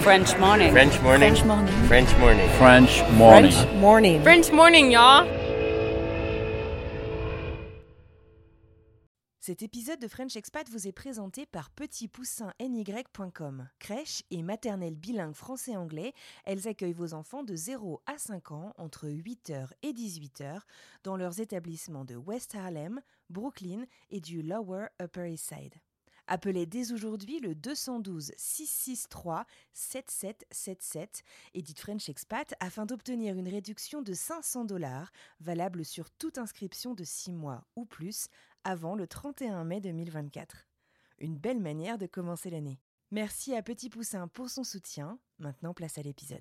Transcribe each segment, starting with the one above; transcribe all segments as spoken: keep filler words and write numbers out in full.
French morning. French morning. French morning. French morning. French morning. French morning. French morning, y'all. Cet épisode de French Expat vous est présenté par petit poussin n y point com. Crèche et maternelle bilingue français-anglais, elles accueillent vos enfants de zéro à cinq ans entre huit heures et dix-huit heures dans leurs établissements de West Harlem, Brooklyn et du Lower Upper East Side. Appelez dès aujourd'hui le deux un deux, six six trois, sept sept sept sept et dites French Expat afin d'obtenir une réduction de cinq cents dollars valable sur toute inscription de six mois ou plus avant le trente et un mai deux mille vingt-quatre. Une belle manière de commencer l'année. Merci à Petit Poussin pour son soutien. Maintenant, place à l'épisode.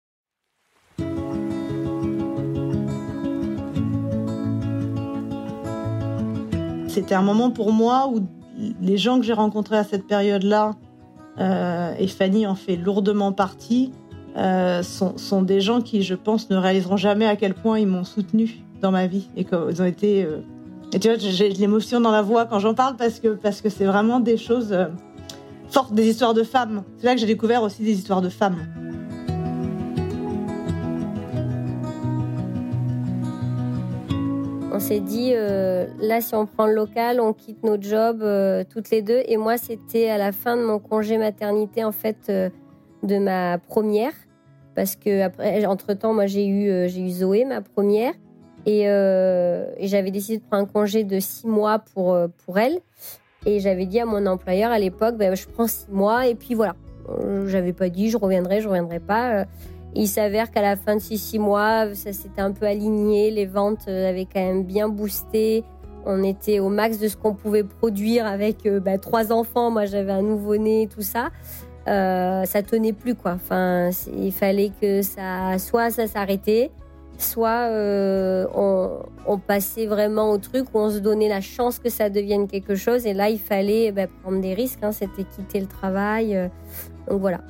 C'était un moment pour moi où les gens que j'ai rencontrés à cette période-là, euh, et Fanny en fait lourdement partie, euh, sont, sont des gens qui, je pense, ne réaliseront jamais à quel point ils m'ont soutenue dans ma vie. Et qu'ils ont été... Euh... Et tu vois, j'ai de l'émotion dans la voix quand j'en parle parce que, parce que c'est vraiment des choses euh, fortes, des histoires de femmes. C'est là que j'ai découvert aussi des histoires de femmes. On s'est dit, euh, là, si on prend le local, on quitte nos jobs euh, toutes les deux. Et moi, c'était à la fin de mon congé maternité, en fait, euh, de ma première. Parce que après, entre-temps, moi, j'ai eu, euh, j'ai eu Zoé, ma première. Et, euh, et j'avais décidé de prendre un congé de six mois pour, euh, pour elle. Et j'avais dit à mon employeur à l'époque, ben, je prends six mois et puis voilà. Euh, j'avais pas dit, je reviendrai, je reviendrai pas. Il s'avère qu'à la fin de ces six mois, ça s'était un peu aligné. Les ventes avaient quand même bien boosté. On était au max de ce qu'on pouvait produire avec euh, bah, trois enfants. Moi, j'avais un nouveau-né, tout ça. Euh, ça tenait plus, quoi. Enfin, il fallait que ça, soit ça s'arrêtait, soit euh, on, on passait vraiment au truc où on se donnait la chance que ça devienne quelque chose. Et là, il fallait bah, prendre des risques. Hein. C'était quitter le travail. Euh, donc voilà.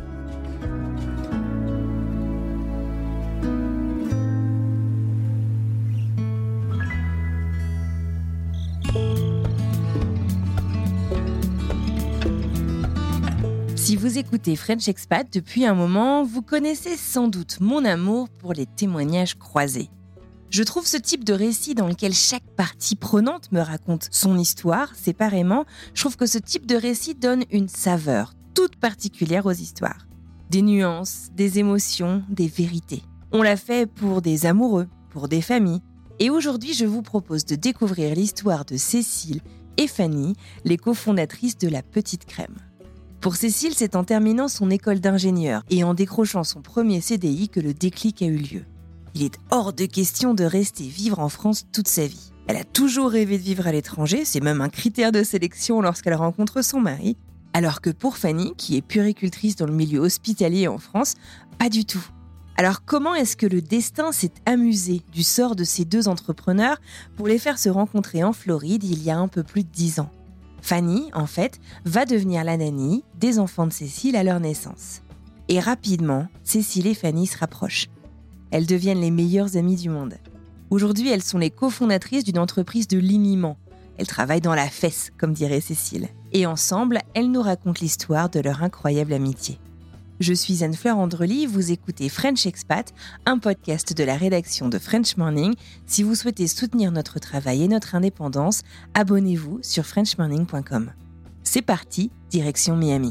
Si vous écoutez French Expat depuis un moment, vous connaissez sans doute mon amour pour les témoignages croisés. Je trouve ce type de récit dans lequel chaque partie prenante me raconte son histoire séparément, je trouve que ce type de récit donne une saveur toute particulière aux histoires. Des nuances, des émotions, des vérités. On l'a fait pour des amoureux, pour des familles. Et aujourd'hui, je vous propose de découvrir l'histoire de Cécile et Fanny, les cofondatrices de La Petite Crème. Pour Cécile, c'est en terminant son école d'ingénieur et en décrochant son premier C D I que le déclic a eu lieu. Il est hors de question de rester vivre en France toute sa vie. Elle a toujours rêvé de vivre à l'étranger, c'est même un critère de sélection lorsqu'elle rencontre son mari. Alors que pour Fanny, qui est puéricultrice dans le milieu hospitalier en France, pas du tout. Alors comment est-ce que le destin s'est amusé du sort de ces deux entrepreneurs pour les faire se rencontrer en Floride il y a un peu plus de dix ans ? Fanny, en fait, va devenir la nanny des enfants de Cécile à leur naissance. Et rapidement, Cécile et Fanny se rapprochent. Elles deviennent les meilleures amies du monde. Aujourd'hui, elles sont les cofondatrices d'une entreprise de liniment. Elles travaillent dans la fesse, comme dirait Cécile. Et ensemble, elles nous racontent l'histoire de leur incroyable amitié. Je suis Anne-Fleur Andrely, vous écoutez French Expat, un podcast de la rédaction de French Morning. Si vous souhaitez soutenir notre travail et notre indépendance, abonnez-vous sur french morning point com. C'est parti, direction Miami.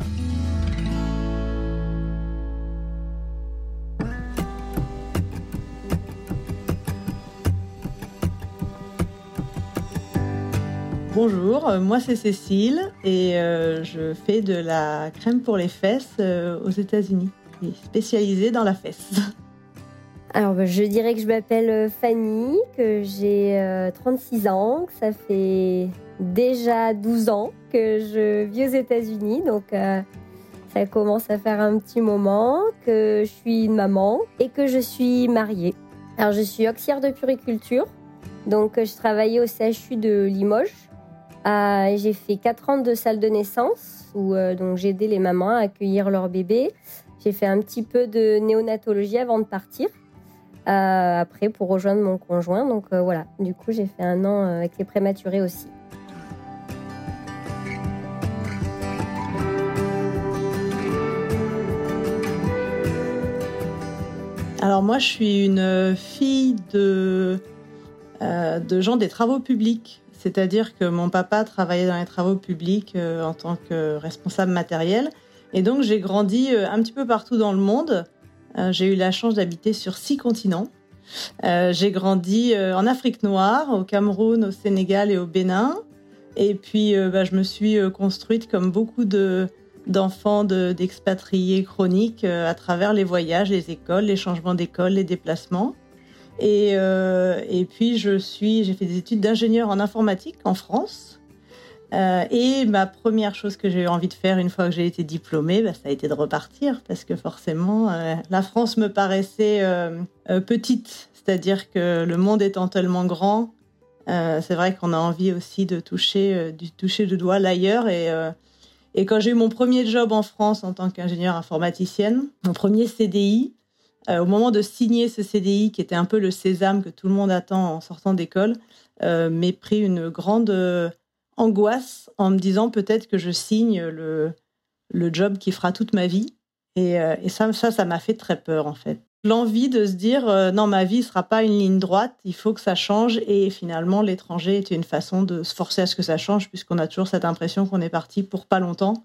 Bonjour, moi c'est Cécile et euh, je fais de la crème pour les fesses euh, aux États-Unis, et spécialisée dans la fesse. Alors, bah, je dirais que je m'appelle Fanny, que j'ai euh, trente-six ans, que ça fait déjà douze ans que je vis aux États-Unis, donc euh, ça commence à faire un petit moment, que je suis une maman et que je suis mariée. Alors, je suis auxiliaire de puériculture, donc je travaillais au C H U de Limoges. Euh, j'ai fait quatre ans de salle de naissance où euh, donc j'aidais les mamans à accueillir leur bébé. J'ai fait un petit peu de néonatologie avant de partir. Euh, après, pour rejoindre mon conjoint. Donc euh, voilà, du coup, j'ai fait un an avec les prématurés aussi. Alors moi, je suis une fille de, euh, de gens des travaux publics. C'est-à-dire que mon papa travaillait dans les travaux publics euh, en tant que responsable matériel. Et donc, j'ai grandi euh, un petit peu partout dans le monde. Euh, j'ai eu la chance d'habiter sur six continents. Euh, j'ai grandi euh, en Afrique noire, au Cameroun, au Sénégal et au Bénin. Et puis, euh, bah, je me suis euh, construite comme beaucoup de, d'enfants de, d'expatriés chroniques euh, à travers les voyages, les écoles, les changements d'école, les déplacements. Et, euh, et puis, je suis, j'ai fait des études d'ingénieur en informatique en France. Euh, et ma première chose que j'ai eu envie de faire une fois que j'ai été diplômée, bah, ça a été de repartir. Parce que forcément, euh, la France me paraissait euh, euh, petite. C'est-à-dire que le monde étant tellement grand, euh, c'est vrai qu'on a envie aussi de toucher, euh, de toucher du doigt l'ailleurs. Et, euh, et quand j'ai eu mon premier job en France en tant qu'ingénieure informaticienne, mon premier C D I, Euh, au moment de signer ce C D I, qui était un peu le sésame que tout le monde attend en sortant d'école, euh, m'est pris une grande euh, angoisse en me disant peut-être que je signe le, le job qui fera toute ma vie. Et, euh, et ça, ça, ça m'a fait très peur, en fait. L'envie de se dire euh, non, ma vie ne sera pas une ligne droite, il faut que ça change. Et finalement, l'étranger était une façon de se forcer à ce que ça change, puisqu'on a toujours cette impression qu'on est parti pour pas longtemps.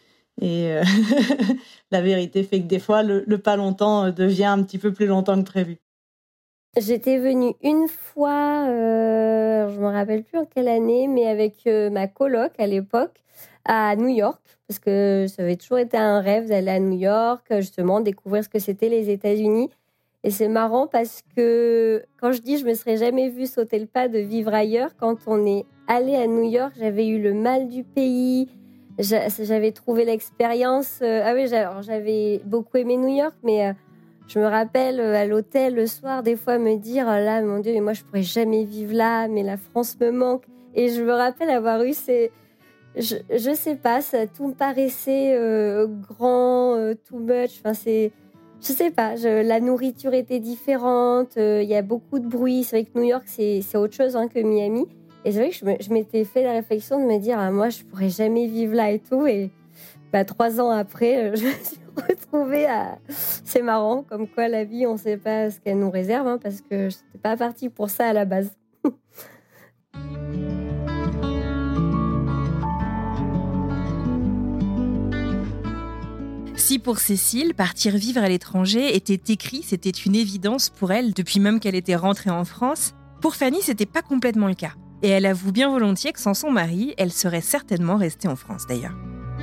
Et euh, la vérité fait que des fois, le, le pas longtemps devient un petit peu plus longtemps que prévu. J'étais venue une fois, euh, je ne me rappelle plus en quelle année, mais avec euh, ma coloc à l'époque, à New York, parce que ça avait toujours été un rêve d'aller à New York, justement, découvrir ce que c'était les États-Unis. Et c'est marrant parce que quand je dis je ne me serais jamais vue sauter le pas de vivre ailleurs, quand on est allé à New York, j'avais eu le mal du pays. J'avais trouvé l'expérience. Euh, ah oui, j'avais beaucoup aimé New York, mais euh, je me rappelle euh, à l'hôtel le soir, des fois me dire oh là, mon Dieu, mais moi je pourrais jamais vivre là, mais la France me manque. Et je me rappelle avoir eu ces. Je, je sais pas, ça, tout me paraissait euh, grand, euh, too much. Enfin, c'est. Je sais pas, je, la nourriture était différente, il euh, y a beaucoup de bruit. C'est vrai que New York, c'est, c'est autre chose hein, que Miami. Et c'est vrai que je, me, je m'étais fait la réflexion de me dire ah, moi, je pourrais jamais vivre là et tout. Et bah, trois ans après, je me suis retrouvée à... C'est marrant, comme quoi la vie, on ne sait pas ce qu'elle nous réserve, hein, parce que je n'étais pas partie pour ça à la base. Si pour Cécile, partir vivre à l'étranger était écrit, c'était une évidence pour elle, depuis même qu'elle était rentrée en France, pour Fanny, c'était pas complètement le cas. Et elle avoue bien volontiers que sans son mari, elle serait certainement restée en France d'ailleurs.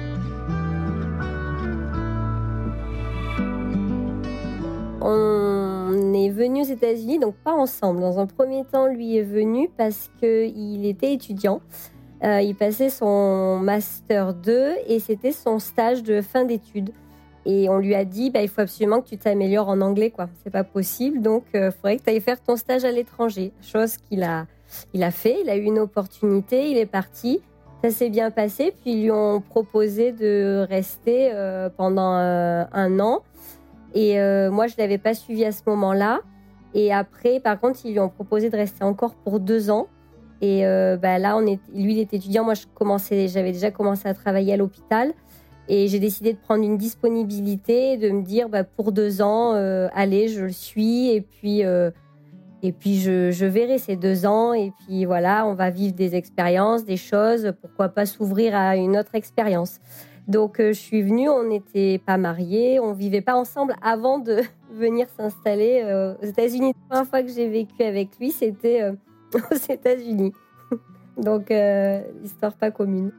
On est venus aux États-Unis, donc pas ensemble. Dans un premier temps, lui est venu parce qu'il était étudiant. Euh, il passait son Master deux et c'était son stage de fin d'études. Et on lui a dit, bah, il faut absolument que tu t'améliores en anglais, quoi. C'est pas possible, donc il euh, faudrait que tu ailles faire ton stage à l'étranger. Chose qu'il a, il a fait, il a eu une opportunité, il est parti. Ça s'est bien passé, puis ils lui ont proposé de rester euh, pendant euh, un an. Et euh, moi, je ne l'avais pas suivi à ce moment-là. Et après, par contre, ils lui ont proposé de rester encore pour deux ans. Et euh, bah, là, on est, lui, il était étudiant. Moi, je commençais, j'avais déjà commencé à travailler à l'hôpital. Et j'ai décidé de prendre une disponibilité, de me dire, bah, pour deux ans, euh, allez, je le suis. Et puis, euh, et puis je, je verrai ces deux ans. Et puis voilà, on va vivre des expériences, des choses. Pourquoi pas s'ouvrir à une autre expérience. Donc, euh, je suis venue, on n'était pas mariés, on ne vivait pas ensemble avant de venir s'installer euh, aux États-Unis. La première fois que j'ai vécu avec lui, c'était euh, aux États-Unis. Donc, euh, histoire pas commune.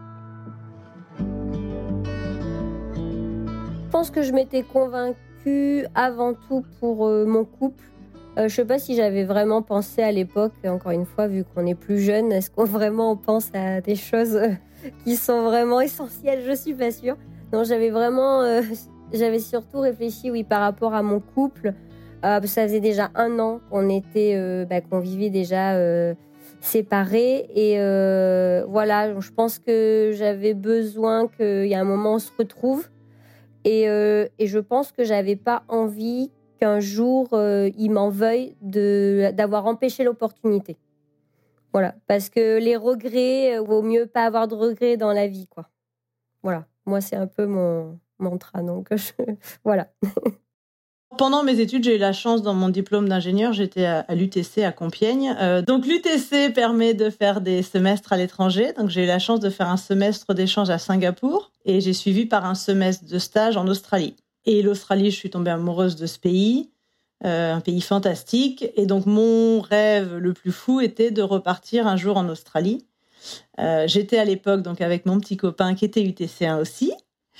Je pense que je m'étais convaincue avant tout pour euh, mon couple. Euh, je ne sais pas si j'avais vraiment pensé à l'époque, encore une fois, vu qu'on est plus jeune, est-ce qu'on vraiment pense à des choses euh, qui sont vraiment essentielles? Je ne suis pas sûre. Non, j'avais vraiment, euh, j'avais surtout réfléchi, oui, par rapport à mon couple. Euh, ça faisait déjà un an qu'on était, euh, bah, qu'on vivait déjà euh, séparés. Et euh, voilà, je pense que j'avais besoin qu'il y ait un moment où on se retrouve. Et, euh, et je pense que j'avais pas envie qu'un jour, euh, il m'en veuille de, d'avoir empêché l'opportunité. Voilà, parce que les regrets, vaut mieux pas avoir de regrets dans la vie, quoi. Voilà, moi, c'est un peu mon mantra, donc je... voilà. Pendant mes études, j'ai eu la chance, dans mon diplôme d'ingénieur, j'étais à, à l'U T C à Compiègne. Euh, donc l'U T C permet de faire des semestres à l'étranger. Donc j'ai eu la chance de faire un semestre d'échange à Singapour et j'ai suivi par un semestre de stage en Australie. Et l'Australie, je suis tombée amoureuse de ce pays, euh, un pays fantastique. Et donc mon rêve le plus fou était de repartir un jour en Australie. Euh, j'étais à l'époque donc avec mon petit copain qui était U T C un aussi.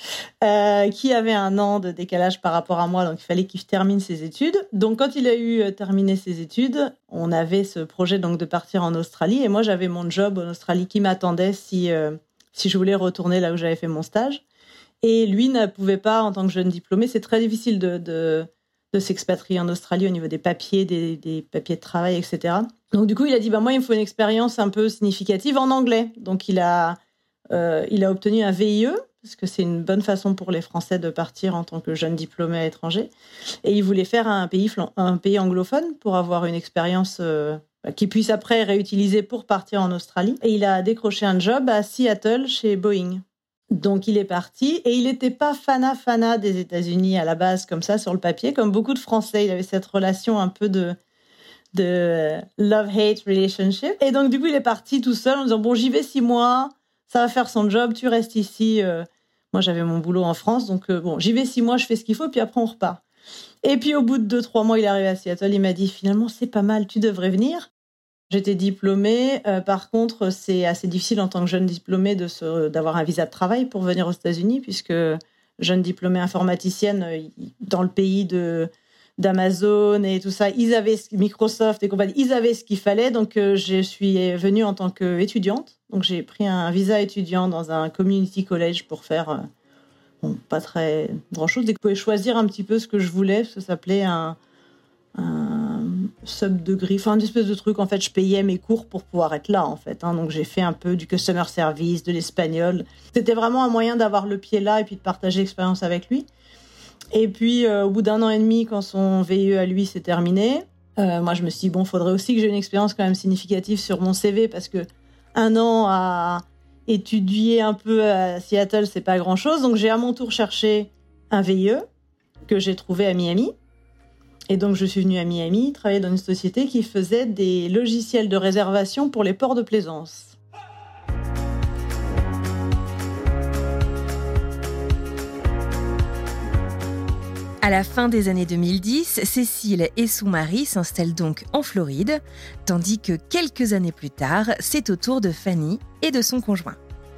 Euh, qui avait un an de décalage par rapport à moi, donc il fallait qu'il termine ses études. Donc quand il a eu euh, terminé ses études, on avait ce projet donc de partir en Australie, et moi j'avais mon job en Australie qui m'attendait si, euh, si je voulais retourner là où j'avais fait mon stage. Et lui ne pouvait pas, en tant que jeune diplômé, c'est très difficile de, de, de s'expatrier en Australie au niveau des papiers, des, des papiers de travail, et cetera. Donc du coup il a dit, bah, moi il me faut une expérience un peu significative en anglais. Donc il a, euh, il a obtenu un V I E, parce que c'est une bonne façon pour les Français de partir en tant que jeune diplômé à l'étranger. Et il voulait faire un pays, un pays anglophone pour avoir une expérience euh, qu'il puisse après réutiliser pour partir en Australie. Et il a décroché un job à Seattle chez Boeing. Donc il est parti et il n'était pas fana fana des États-Unis à la base, comme ça, sur le papier. Comme beaucoup de Français, il avait cette relation un peu de, de love-hate relationship. Et donc du coup, il est parti tout seul en disant « Bon, j'y vais six mois. » Ça va faire son job, tu restes ici. Euh, moi, j'avais mon boulot en France, donc euh, bon, j'y vais six mois, je fais ce qu'il faut, puis après, on repart. Et puis, au bout de deux, trois mois, il est arrivé à Seattle, il m'a dit, finalement, c'est pas mal, tu devrais venir. J'étais diplômée. Euh, par contre, c'est assez difficile en tant que jeune diplômée de se, d'avoir un visa de travail pour venir aux États-Unis, puisque jeune diplômée informaticienne, dans le pays de... d'Amazon et tout ça, ils avaient Microsoft et compagnie, ils avaient ce qu'il fallait. Donc, euh, je suis venue en tant qu'étudiante. Donc, j'ai pris un visa étudiant dans un community college pour faire, euh, bon, pas très grand-chose. Et que je pouvais choisir un petit peu ce que je voulais, parce que ça s'appelait un, un sub-degree, enfin, une espèce de truc. En fait, je payais mes cours pour pouvoir être là, en fait. Hein. Donc, j'ai fait un peu du customer service, de l'espagnol. C'était vraiment un moyen d'avoir le pied là et puis de partager l'expérience avec lui. Et puis, euh, au bout d'un an et demi, quand son V I E à lui s'est terminé, euh, moi, je me suis dit, bon, il faudrait aussi que j'ai une expérience quand même significative sur mon C V, parce que un an à étudier un peu à Seattle, c'est pas grand-chose. Donc, j'ai à mon tour cherché un V I E que j'ai trouvé à Miami. Et donc, je suis venue à Miami travailler dans une société qui faisait des logiciels de réservation pour les ports de plaisance. À la fin des années deux mille dix, Cécile et son mari s'installent donc en Floride, tandis que quelques années plus tard, c'est au tour de Fanny et de son conjoint.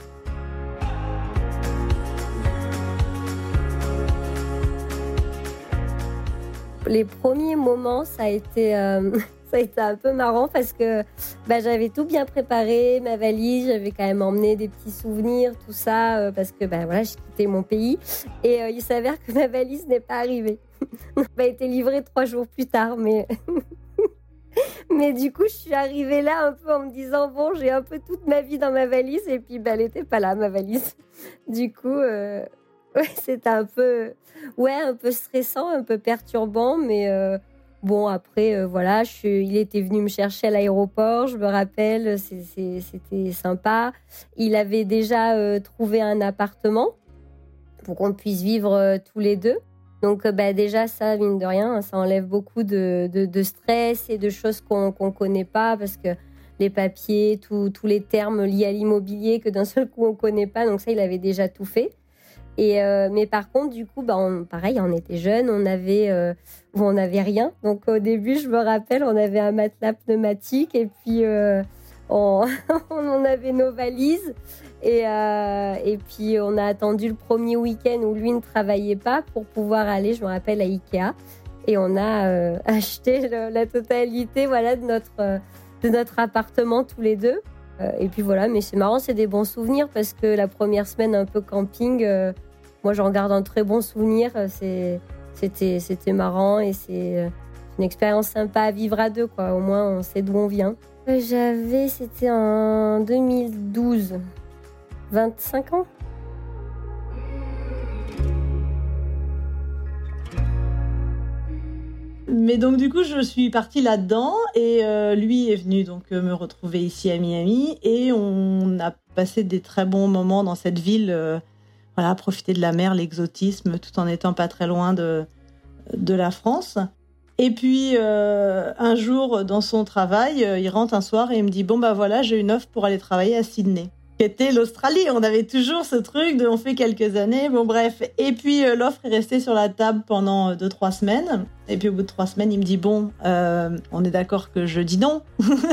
Les premiers moments, ça a été, euh, ça a été un peu marrant parce que bah, j'avais tout bien préparé, ma valise, j'avais quand même emmené des petits souvenirs, tout ça, euh, parce que bah, voilà, j'ai quitté mon pays. Et euh, il s'avère que ma valise n'est pas arrivée. Elle a été livrée trois jours plus tard, mais... mais du coup, je suis arrivée là un peu en me disant, bon, j'ai un peu toute ma vie dans ma valise, et puis bah, elle n'était pas là, ma valise. Du coup... Euh... Ouais, c'était un peu, ouais, un peu stressant, un peu perturbant, mais euh, bon, après, euh, voilà, je suis, il était venu me chercher à l'aéroport, je me rappelle, c'est, c'est, c'était sympa. Il avait déjà euh, trouvé un appartement pour qu'on puisse vivre euh, tous les deux. Donc, euh, bah, déjà, ça, mine de rien, ça enlève beaucoup de, de, de stress et de choses qu'on qu'on connaît pas, parce que les papiers, tous les termes liés à l'immobilier que d'un seul coup on connaît pas, donc ça, il avait déjà tout fait. Et euh, mais par contre, du coup, bah, on, pareil, on était jeunes, on avait, euh, on n'avait rien. Donc au début, je me rappelle, on avait un matelas pneumatique et puis euh, on, on avait nos valises. Et, euh, et puis on a attendu le premier week-end où lui ne travaillait pas pour pouvoir aller, je me rappelle, à Ikea. Et on a euh, acheté le, la totalité, voilà, de notre, euh, de notre appartement tous les deux. Et puis voilà, mais c'est marrant, c'est des bons souvenirs parce que la première semaine un peu camping, euh, moi j'en garde un très bon souvenir. C'est, c'était, c'était marrant et c'est une expérience sympa à vivre à deux, quoi. Au moins on sait d'où on vient. J'avais, c'était en deux mille douze, vingt-cinq ans. Mais donc du coup, je suis partie là-dedans et euh, lui est venu donc euh, me retrouver ici à Miami et on a passé des très bons moments dans cette ville. Euh, voilà, profiter de la mer, l'exotisme, tout en étant pas très loin de de la France. Et puis, euh, un jour, dans son travail, euh, il rentre un soir et il me dit « Bon, bah voilà, j'ai une offre pour aller travailler à Sydney ». Qui était l'Australie. On avait toujours ce truc de on fait quelques années. Bon, bref. Et puis, euh, l'offre est restée sur la table pendant deux, trois semaines. Et puis, au bout de trois semaines, il me dit « Bon, euh, on est d'accord que je dis non ?»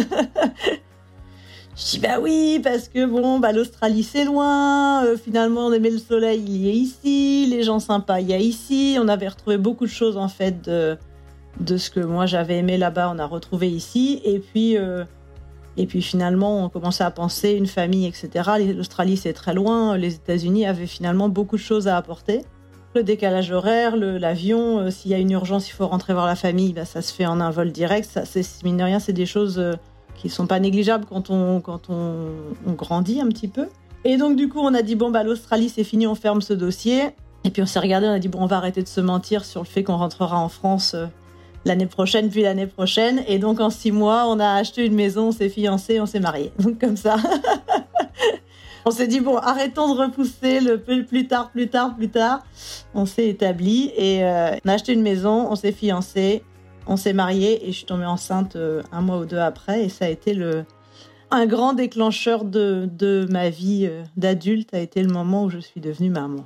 Je dis bah oui, parce que bon, bah l'Australie c'est loin, euh, finalement on aimait le soleil, il y est ici, les gens sympas, il y a ici, on avait retrouvé beaucoup de choses en fait de, de ce que moi j'avais aimé là-bas, on a retrouvé ici, et puis, euh, et puis finalement on commençait à penser une famille, et cetera. L'Australie c'est très loin, les États-Unis avaient finalement beaucoup de choses à apporter. Le décalage horaire, le, l'avion, euh, s'il y a une urgence, il faut rentrer voir la famille, bah, ça se fait en un vol direct, ça, c'est, mine de rien c'est des choses... Euh, qui sont pas négligeables quand on quand on, on grandit un petit peu. Et donc du coup on a dit bon bah l'Australie c'est fini, on ferme ce dossier. Et puis on s'est regardé, on a dit bon on va arrêter de se mentir sur le fait qu'on rentrera en France euh, l'année prochaine puis l'année prochaine. Et donc en six mois on a acheté une maison, on s'est fiancés, on s'est mariés. Donc comme ça. On s'est dit bon arrêtons de repousser le plus tard, plus tard, plus tard. On s'est établi et euh, on a acheté une maison, on s'est fiancés. On s'est mariés et je suis tombée enceinte un mois ou deux après. Et ça a été le, un grand déclencheur de, de ma vie d'adulte, a été le moment où je suis devenue maman.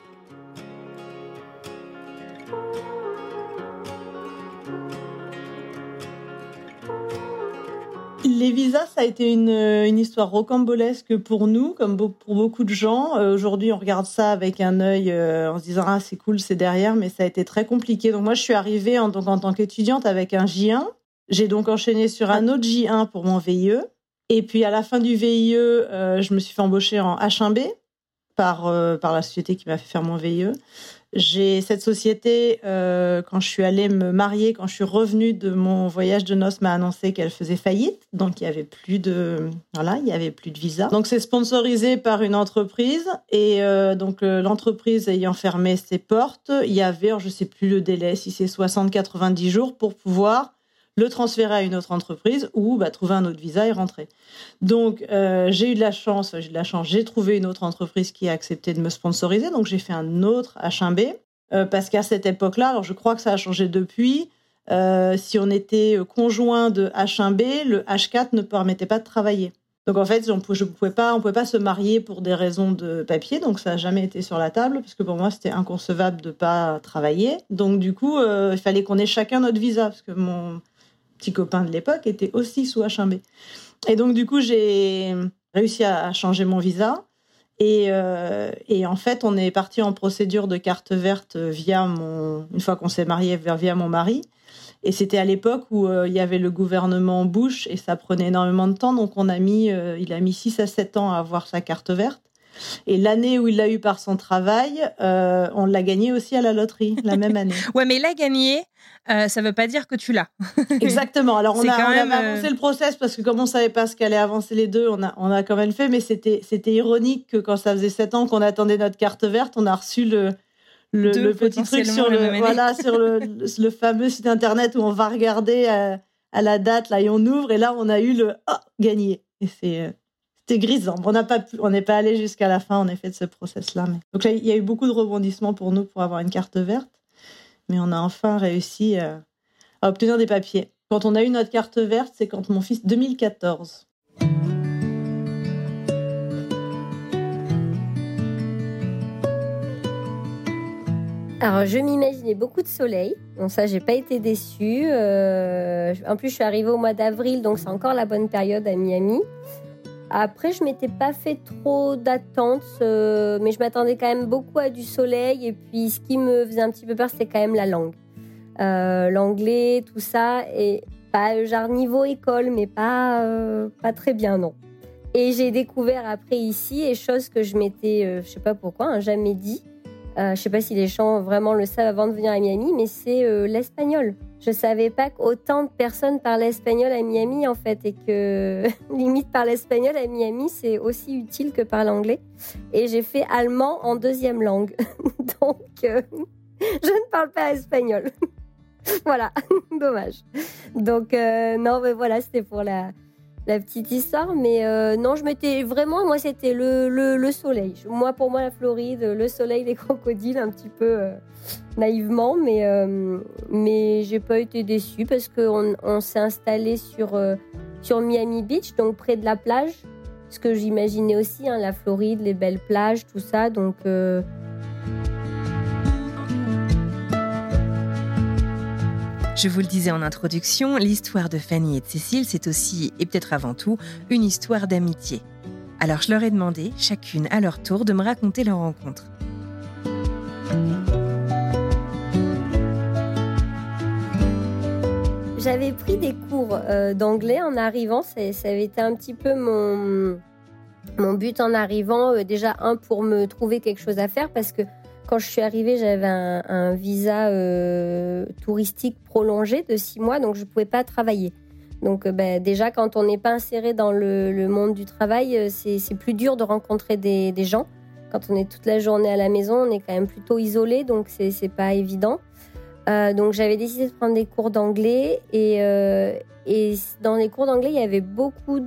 Les visas, ça a été une, une histoire rocambolesque pour nous, comme pour beaucoup de gens. Euh, aujourd'hui, on regarde ça avec un œil euh, en se disant « Ah, c'est cool, c'est derrière », mais ça a été très compliqué. Donc moi, je suis arrivée en, donc, en tant qu'étudiante avec un J un. J'ai donc enchaîné sur un autre J un pour mon V I E. Et puis, à la fin du V I E, euh, je me suis fait embaucher en H un B par, euh, par la société qui m'a fait faire mon V I E. J'ai cette société, euh, quand je suis allée me marier, quand je suis revenue de mon voyage de noces, m'a annoncé qu'elle faisait faillite. Donc, il y avait plus de, voilà, il y avait plus de visa. Donc, c'est sponsorisé par une entreprise. Et euh, donc, euh, l'entreprise ayant fermé ses portes, il y avait, alors, je sais plus le délai, si c'est soixante, quatre-vingt-dix jours pour pouvoir le transférer à une autre entreprise ou bah, trouver un autre visa et rentrer. Donc, euh, j'ai eu de la chance, enfin, j'ai eu de la chance, j'ai trouvé une autre entreprise qui a accepté de me sponsoriser, donc j'ai fait un autre H un B, euh, parce qu'à cette époque-là, alors je crois que ça a changé depuis, euh, si on était conjoint de H un B, le H quatre ne permettait pas de travailler. Donc en fait, on ne pouvait pas, on pouvait pas se marier pour des raisons de papier, donc ça n'a jamais été sur la table, parce que pour moi, c'était inconcevable de ne pas travailler. Donc du coup, euh, il fallait qu'on ait chacun notre visa, parce que mon petit copain de l'époque était aussi sous H un B. Et donc, du coup, j'ai réussi à changer mon visa. Et, euh, et en fait, on est parti en procédure de carte verte via mon... Une fois qu'on s'est marié, via mon mari. Et c'était à l'époque où euh, il y avait le gouvernement Bush et ça prenait énormément de temps. Donc, on a mis, euh, il a mis six à sept ans à avoir sa carte verte. Et l'année où il l'a eu par son travail, euh, on l'a gagné aussi à la loterie, la même année. Ouais, mais l'a gagné, euh, ça ne veut pas dire que tu l'as. Exactement. Alors, on, a, on même, avait avancé euh... le process parce que comme on ne savait pas ce qu'allait avancer les deux, on a, on a quand même fait. Mais c'était, c'était ironique que quand ça faisait sept ans qu'on attendait notre carte verte, on a reçu le, le, le petit truc sur, le, voilà, sur le, le, le fameux site internet où on va regarder à, à la date, là, et on ouvre. Et là, on a eu le « oh, gagné ». Et c'est... Euh... C'était grisant. On n'a pas, on n'est pas allé jusqu'à la fin, en effet, de ce process-là. Mais... Donc là, il y a eu beaucoup de rebondissements pour nous pour avoir une carte verte, mais on a enfin réussi à, à obtenir des papiers. Quand on a eu notre carte verte, c'est quand mon fils, deux mille quatorze. Alors, je m'imaginais beaucoup de soleil. Donc ça, j'ai pas été déçue. Euh... En plus, je suis arrivée au mois d'avril, donc c'est encore la bonne période à Miami. Après, je m'étais pas fait trop d'attentes, euh, mais je m'attendais quand même beaucoup à du soleil. Et puis, ce qui me faisait un petit peu peur, c'était quand même la langue. Euh, l'anglais, tout ça, et pas genre niveau école, mais pas, euh, pas très bien, non. Et j'ai découvert après ici, et chose que je m'étais, euh, je sais pas pourquoi, hein, jamais dit. Euh, je sais pas si les gens vraiment le savent avant de venir à Miami, mais c'est euh, l'espagnol. Je savais pas qu'autant de personnes parlaient espagnol à Miami, en fait, et que limite parler espagnol à Miami, c'est aussi utile que parler anglais. Et j'ai fait allemand en deuxième langue. Donc, euh, je ne parle pas espagnol. Voilà, dommage. Donc, euh, non, mais voilà, c'était pour la, la petite histoire. Mais euh, non, je m'étais vraiment, moi, c'était le, le, le soleil. Moi, pour moi, la Floride, le soleil, les crocodiles, un petit peu euh, naïvement. Mais, euh, mais j'ai pas été déçue parce qu'on on s'est installé sur, euh, sur Miami Beach, donc près de la plage. Ce que j'imaginais aussi, hein, la Floride, les belles plages, tout ça. Donc... Euh, Je vous le disais en introduction, l'histoire de Fanny et de Cécile, c'est aussi, et peut-être avant tout, une histoire d'amitié. Alors je leur ai demandé, chacune à leur tour, de me raconter leur rencontre. J'avais pris des cours euh, d'anglais en arrivant, ça, ça avait été un petit peu mon, mon but en arrivant. Euh, déjà, un, pour me trouver quelque chose à faire, parce que quand je suis arrivée, j'avais un, un visa euh, touristique prolongé de six mois, donc je ne pouvais pas travailler. Donc euh, ben, déjà, quand on n'est pas inséré dans le, le monde du travail, c'est, c'est plus dur de rencontrer des, des gens. Quand on est toute la journée à la maison, on est quand même plutôt isolé, donc c'est, c'est pas évident. Euh, donc j'avais décidé de prendre des cours d'anglais et, euh, et dans les cours d'anglais, il y avait beaucoup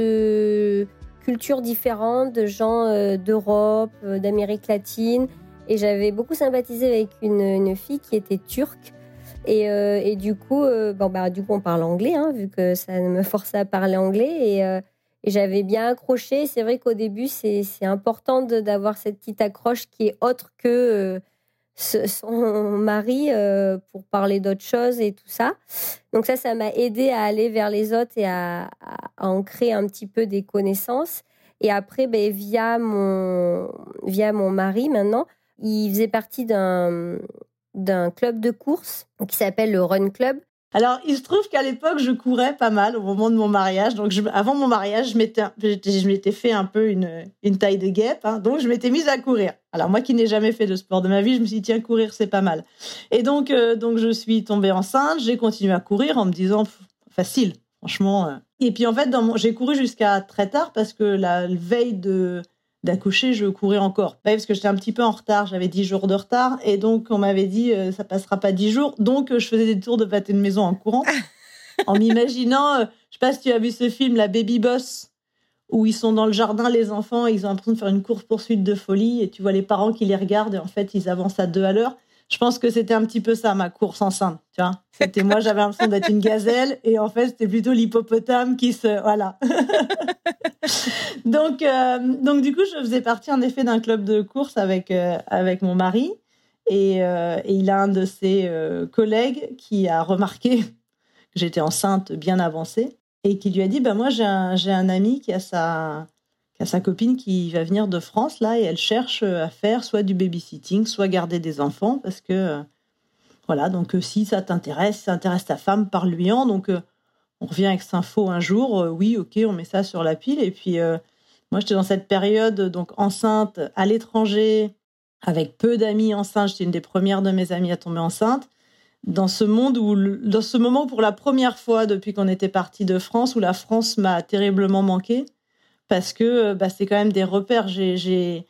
de cultures différentes, de gens euh, d'Europe, euh, d'Amérique latine. Et j'avais beaucoup sympathisé avec une, une fille qui était turque. Et, euh, et du coup, euh, bon, bah, du coup, on parle anglais, hein, vu que ça me forçait à parler anglais. Et, euh, et j'avais bien accroché. C'est vrai qu'au début, c'est, c'est important de, d'avoir cette petite accroche qui est autre que euh, ce, son mari euh, pour parler d'autres choses et tout ça. Donc ça, ça m'a aidé à aller vers les autres et à, à, à en créer un petit peu des connaissances. Et après, ben, via mon, via mon mari maintenant, il faisait partie d'un, d'un club de course qui s'appelle le Run Club. Alors, il se trouve qu'à l'époque, je courais pas mal au moment de mon mariage. Donc, je, avant mon mariage, je m'étais, je m'étais fait un peu une, une taille de guêpe. Hein, donc, je m'étais mise à courir. Alors, moi qui n'ai jamais fait de sport de ma vie, je me suis dit, tiens, courir, c'est pas mal. Et donc, euh, donc je suis tombée enceinte. J'ai continué à courir en me disant, facile, franchement. Euh. Et puis, en fait, dans mon, j'ai couru jusqu'à très tard parce que la veille de... d'accoucher, je courais encore. Ouais, parce que j'étais un petit peu en retard, j'avais dix jours de retard, et donc on m'avait dit euh, ça passera pas dix jours, donc euh, je faisais des tours de pâté de maison en courant, en m'imaginant, euh, je sais pas si tu as vu ce film, La Baby Boss, où ils sont dans le jardin, les enfants, et ils ont l'impression de faire une course-poursuite de folie, et tu vois les parents qui les regardent, et en fait ils avancent à deux à l'heure. Je pense que c'était un petit peu ça, ma course enceinte, tu vois. C'était moi, j'avais l'impression d'être une gazelle, et en fait, c'était plutôt l'hippopotame qui se... Voilà. donc, euh, donc, du coup, je faisais partie, en effet, d'un club de course avec, euh, avec mon mari, et, euh, et il a un de ses euh, collègues qui a remarqué que j'étais enceinte bien avancée, et qui lui a dit, bah, moi, j'ai un, j'ai un ami qui a sa... qui a sa copine qui va venir de France, là, et elle cherche à faire soit du babysitting, soit garder des enfants, parce que, euh, voilà, donc euh, si ça t'intéresse, si ça intéresse ta femme, parle-lui-en. Donc, euh, on revient avec cette info un jour, euh, oui, ok, on met ça sur la pile. Et puis, euh, moi, j'étais dans cette période, donc enceinte, à l'étranger, avec peu d'amis enceintes. J'étais une des premières de mes amies à tomber enceinte. Dans ce monde où, dans ce moment où, pour la première fois depuis qu'on était parti de France, où la France m'a terriblement manqué, parce que bah, c'est quand même des repères. J'ai, j'ai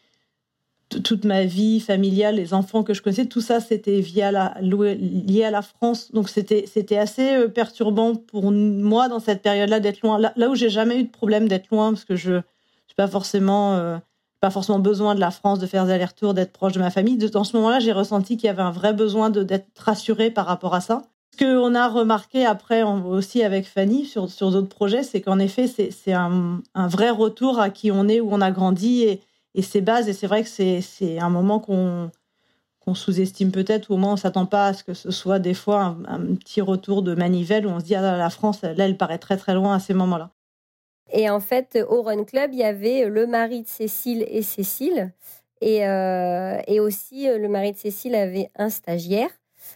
t- toute ma vie familiale, les enfants que je connaissais, tout ça, c'était via la, lié à la France. Donc, c'était, c'était assez perturbant pour moi, dans cette période-là, d'être loin. Là, là où j'ai jamais eu de problème d'être loin, parce que je n'ai pas forcément, euh, pas forcément besoin de la France, de faire des allers-retours, d'être proche de ma famille. Dans ce moment-là, j'ai ressenti qu'il y avait un vrai besoin de, d'être rassurée par rapport à ça. Ce qu'on a remarqué après aussi avec Fanny sur, sur d'autres projets, c'est qu'en effet, c'est, c'est un, un vrai retour à qui on est, où on a grandi et, et ses bases. Et c'est vrai que c'est, c'est un moment qu'on, qu'on sous-estime peut-être, ou au moins on ne s'attend pas à ce que ce soit des fois un, un petit retour de manivelle où on se dit, ah, la France, là, elle paraît très très loin à ces moments-là. Et en fait, au Run Club, il y avait le mari de Cécile et Cécile. Et, euh, et aussi, le mari de Cécile avait un stagiaire.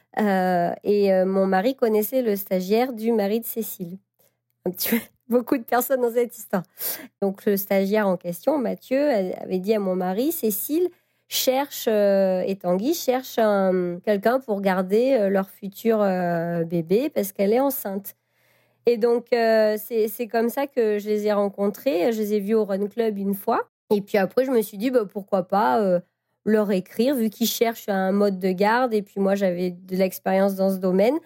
Euh, et euh, mon mari connaissait le stagiaire du mari de Cécile. Un petit peu, beaucoup de personnes dans cette histoire. Donc le stagiaire en question, Mathieu, avait dit à mon mari, Cécile cherche euh, et Tanguy cherche un, quelqu'un pour garder euh, leur futur euh, bébé parce qu'elle est enceinte. Et donc euh, c'est, c'est comme ça que je les ai rencontrés. Je les ai vus au Run Club une fois. Et puis après, je me suis dit, bah, pourquoi pas euh, leur écrire, vu qu'ils cherchent un mode de garde. Et puis moi, j'avais de l'expérience dans ce domaine.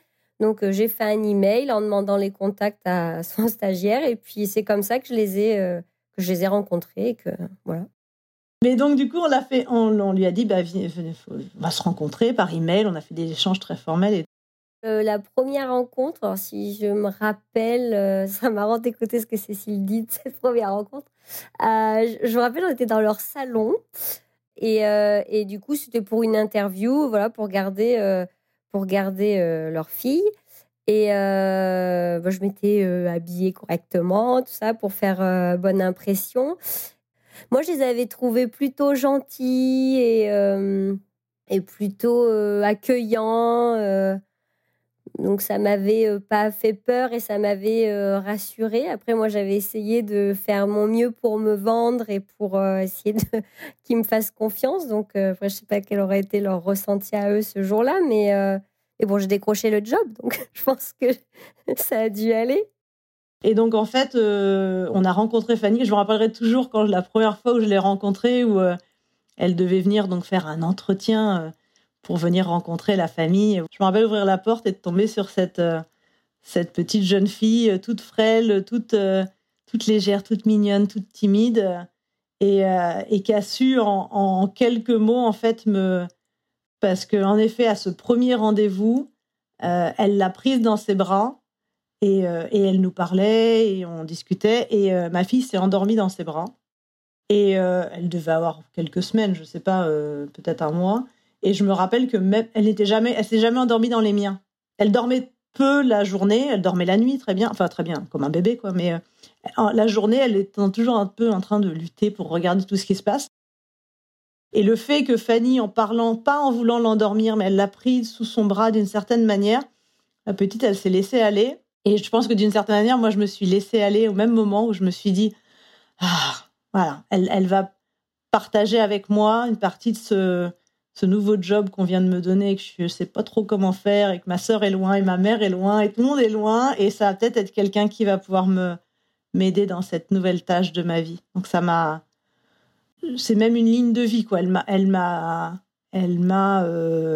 Donc, euh, j'ai fait un email en demandant les contacts à son stagiaire. Et puis, c'est comme ça que je les ai, euh, que je les ai rencontrés. Et que, voilà. Mais donc, du coup, on, l'a fait, on, on lui a dit, bah, venez, venez, on va se rencontrer par email. On a fait des échanges très formels. Et... Euh, la première rencontre, alors si je me rappelle, euh, c'est marrant d'écouter ce que Cécile dit de cette première rencontre. Euh, je, je me rappelle, on était dans leur salon. Et, euh, et du coup, c'était pour une interview, voilà, pour garder... Euh, pour garder euh, leur fille. Et euh, bah, je m'étais euh, habillée correctement, tout ça, pour faire euh, bonne impression. Moi, je les avais trouvés plutôt gentils et, euh, et plutôt euh, accueillants. Euh, donc, ça m'avait euh, pas fait peur et ça m'avait euh, rassurée. Après, moi, j'avais essayé de faire mon mieux pour me vendre et pour euh, essayer de... qu'ils me fassent confiance. Donc, euh, après, je sais pas quel aurait été leur ressenti à eux ce jour-là, mais... Euh, Et bon, j'ai décroché le job, donc je pense que ça a dû aller. Et donc, en fait, euh, on a rencontré Fanny. Je me rappellerai toujours quand la première fois où je l'ai rencontrée, où euh, elle devait venir donc faire un entretien euh, pour venir rencontrer la famille. Je me rappelle ouvrir la porte et de tomber sur cette, euh, cette petite jeune fille, euh, toute frêle, toute, euh, toute légère, toute mignonne, toute timide, euh, et, euh, et qui a su en, en quelques mots, en fait, me... Parce qu'en effet, à ce premier rendez-vous, euh, elle l'a prise dans ses bras et, euh, et elle nous parlait et on discutait. Et euh, ma fille s'est endormie dans ses bras. Et euh, elle devait avoir quelques semaines, je ne sais pas, euh, peut-être un mois. Et je me rappelle que même, elle n'était jamais, elle s'est jamais endormie dans les miens. Elle dormait peu la journée, elle dormait la nuit très bien, enfin très bien, comme un bébé, quoi. Mais euh, la journée, elle était toujours un peu en train de lutter pour regarder tout ce qui se passe. Et le fait que Fanny, en parlant, pas en voulant l'endormir, mais elle l'a prise sous son bras d'une certaine manière, la petite, elle s'est laissée aller. Et je pense que d'une certaine manière, moi, je me suis laissée aller au même moment où je me suis dit, ah, voilà, elle, elle va partager avec moi une partie de ce, ce nouveau job qu'on vient de me donner et que je ne sais pas trop comment faire et que ma sœur est loin et ma mère est loin et tout le monde est loin. Et ça va peut-être être quelqu'un qui va pouvoir me, m'aider dans cette nouvelle tâche de ma vie. Donc ça m'a... C'est même une ligne de vie, quoi. Elle m'a, elle m'a, elle m'a, euh,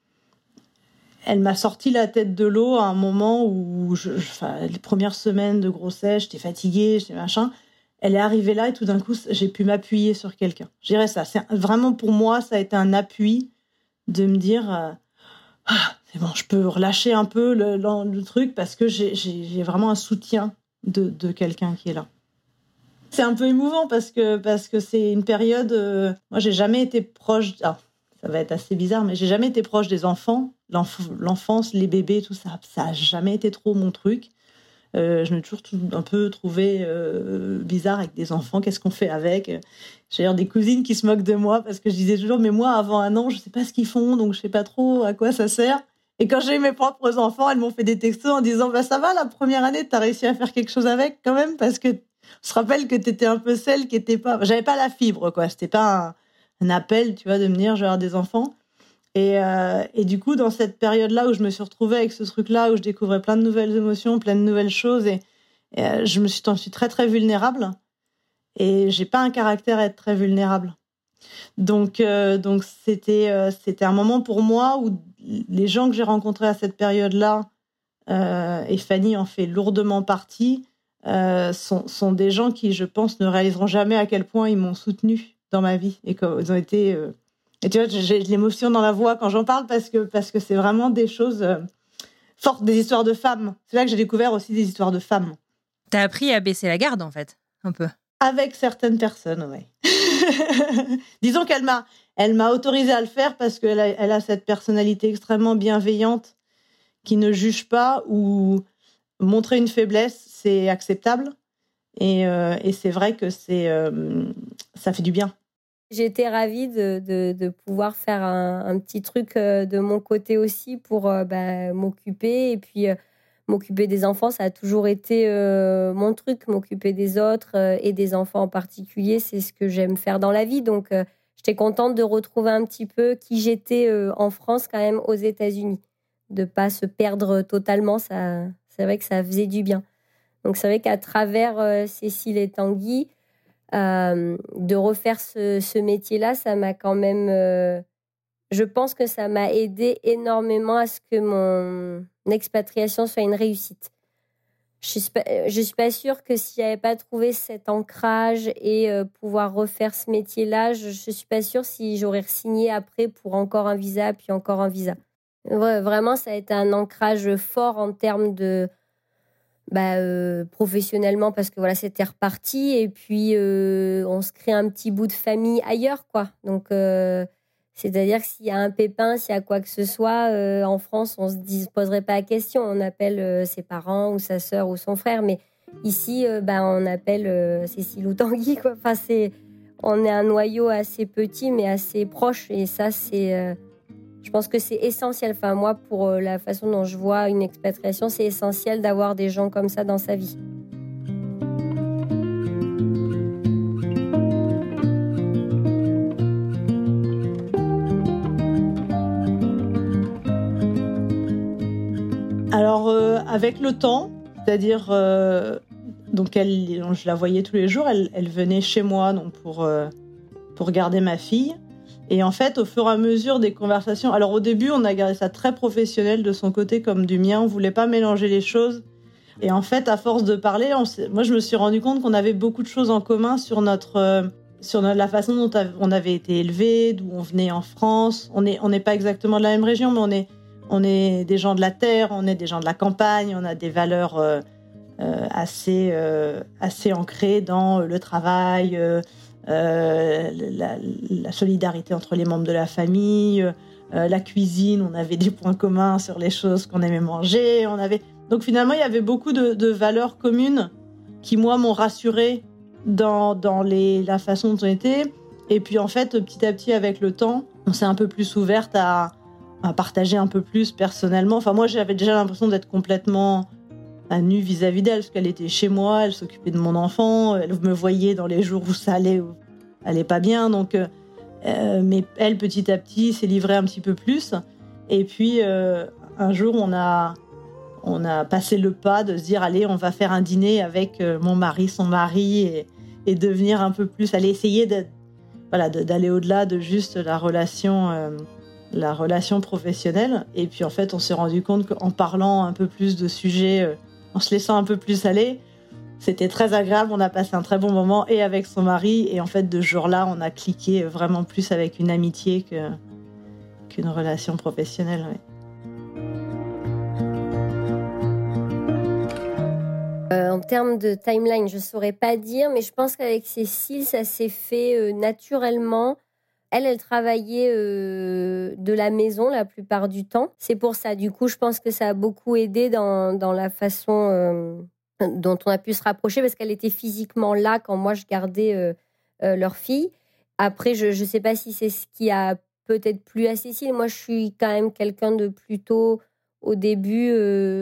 elle m'a sorti la tête de l'eau à un moment où, je, je, enfin, les premières semaines de grossesse, j'étais fatiguée, j'étais machin. Elle est arrivée là et tout d'un coup, j'ai pu m'appuyer sur quelqu'un. Je dirais ça. C'est vraiment pour moi, ça a été un appui de me dire, euh, ah, c'est bon, je peux relâcher un peu le, le, le truc parce que j'ai, j'ai, j'ai vraiment un soutien de, de quelqu'un qui est là. C'est un peu émouvant parce que, parce que c'est une période... Euh, moi, j'ai jamais été proche... Ah, ça va être assez bizarre, mais j'ai jamais été proche des enfants. L'enf- l'enfance, les bébés, tout ça, ça a jamais été trop mon truc. Euh, je me suis toujours tout, un peu trouvée euh, bizarre avec des enfants. Qu'est-ce qu'on fait avec ? J'ai d'ailleurs des cousines qui se moquent de moi parce que je disais toujours, mais moi, avant un an, je sais pas ce qu'ils font, donc je sais pas trop à quoi ça sert. Et quand j'ai eu mes propres enfants, elles m'ont fait des textos en disant, bah ça va, la première année, t'as réussi à faire quelque chose avec quand même, parce que on se rappelle que t'étais un peu celle qui était pas... J'avais pas la fibre, quoi. C'était pas un, un appel, tu vois, de me dire, je vais avoir des enfants. Et, euh, et du coup, dans cette période-là où je me suis retrouvée avec ce truc-là, où je découvrais plein de nouvelles émotions, plein de nouvelles choses, et, et euh, je me suis, j'en suis très, très vulnérable. Et j'ai pas un caractère à être très vulnérable. Donc, euh, donc c'était, euh, c'était un moment pour moi où les gens que j'ai rencontrés à cette période-là, euh, et Fanny en fait lourdement partie, Euh, sont, sont des gens qui, je pense, ne réaliseront jamais à quel point ils m'ont soutenue dans ma vie et qu'ils ont été... Euh... Et tu vois, j'ai de l'émotion dans la voix quand j'en parle parce que, parce que c'est vraiment des choses euh, fortes, des histoires de femmes. C'est là que j'ai découvert aussi des histoires de femmes. T'as appris à baisser la garde, en fait, un peu. Avec certaines personnes, oui. Disons qu'elle m'a, elle m'a autorisée à le faire parce qu'elle a, elle a cette personnalité extrêmement bienveillante qui ne juge pas ou... Montrer une faiblesse, c'est acceptable. Et, euh, et c'est vrai que c'est, euh, ça fait du bien. J'étais ravie de, de, de pouvoir faire un, un petit truc euh, de mon côté aussi pour euh, bah, m'occuper. Et puis, euh, m'occuper des enfants, ça a toujours été euh, mon truc. M'occuper des autres euh, et des enfants en particulier, c'est ce que j'aime faire dans la vie. Donc, euh, j'étais contente de retrouver un petit peu qui j'étais euh, en France, quand même, aux États-Unis. De ne pas se perdre totalement, ça... C'est vrai que ça faisait du bien. Donc, c'est vrai qu'à travers euh, Cécile et Tanguy, euh, de refaire ce, ce métier-là, ça m'a quand même euh, je pense que ça m'a aidé énormément à ce que mon expatriation soit une réussite. Je suis pas, je suis pas sûre que si j'avais pas trouvé cet ancrage et euh, pouvoir refaire ce métier-là, je, je suis pas sûre si j'aurais signé après pour encore un visa, puis encore un visa. Ouais, vraiment, ça a été un ancrage fort en termes de bah, euh, professionnellement, parce que voilà, c'était reparti et puis euh, on se crée un petit bout de famille ailleurs, quoi. Donc euh, c'est-à-dire que s'il y a un pépin, s'il y a quoi que ce soit, euh, en France, on ne se poserait pas la question. On appelle euh, ses parents ou sa sœur ou son frère. Mais ici, euh, bah, on appelle euh, Cécile ou Tanguy, quoi. Enfin, c'est, on est un noyau assez petit, mais assez proche. Et ça, c'est, euh, je pense que c'est essentiel. Enfin, moi, pour euh, la façon dont je vois une expatriation, c'est essentiel d'avoir des gens comme ça dans sa vie. Alors, euh, avec le temps, c'est-à-dire, euh, donc elle, je la voyais tous les jours, elle, elle venait chez moi donc pour, euh, pour garder ma fille. Et en fait, au fur et à mesure des conversations, alors au début, on a gardé ça très professionnel de son côté comme du mien, on voulait pas mélanger les choses. Et en fait, à force de parler, on moi, je me suis rendu compte qu'on avait beaucoup de choses en commun sur notre, euh, sur notre, la façon dont on avait été élevés, d'où on venait en France. On n'est on n'est pas exactement de la même région, mais on est On est des gens de la terre, on est des gens de la campagne, on a des valeurs euh, euh, assez, euh, assez ancrées dans le travail, euh, euh, la, la solidarité entre les membres de la famille, euh, la cuisine. On avait des points communs sur les choses qu'on aimait manger. On avait... Donc finalement, il y avait beaucoup de, de valeurs communes qui, moi, m'ont rassurée dans, dans les, la façon dont on était. Et puis en fait, petit à petit, avec le temps, on s'est un peu plus ouverte à... à partager un peu plus personnellement. Enfin, moi, j'avais déjà l'impression d'être complètement à nu vis-à-vis d'elle, parce qu'elle était chez moi, elle s'occupait de mon enfant, elle me voyait dans les jours où ça allait, où elle allait pas bien. Donc, euh, mais elle, petit à petit, s'est livrée un petit peu plus. Et puis, euh, un jour, on a, on a passé le pas de se dire, allez, on va faire un dîner avec mon mari, son mari, et, et devenir un peu plus, aller essayer de, voilà, de, d'aller au-delà de juste la relation... Euh, la relation professionnelle. Et puis en fait, on s'est rendu compte qu'en parlant un peu plus de sujets, euh, en se laissant un peu plus aller, c'était très agréable. On a passé un très bon moment et avec son mari. Et en fait, de ce jour-là, on a cliqué vraiment plus avec une amitié que, qu'une relation professionnelle. Ouais. Euh, en termes de timeline, je ne saurais pas dire, mais je pense qu'avec Cécile, ça s'est fait euh, naturellement. Elle, elle travaillait euh, de la maison la plupart du temps. C'est pour ça, du coup, je pense que ça a beaucoup aidé dans, dans la façon euh, dont on a pu se rapprocher, parce qu'elle était physiquement là quand moi, je gardais euh, euh, leur fille. Après, je ne sais pas si c'est ce qui a peut-être plu à Cécile. Moi, je suis quand même quelqu'un de plutôt, au début, euh,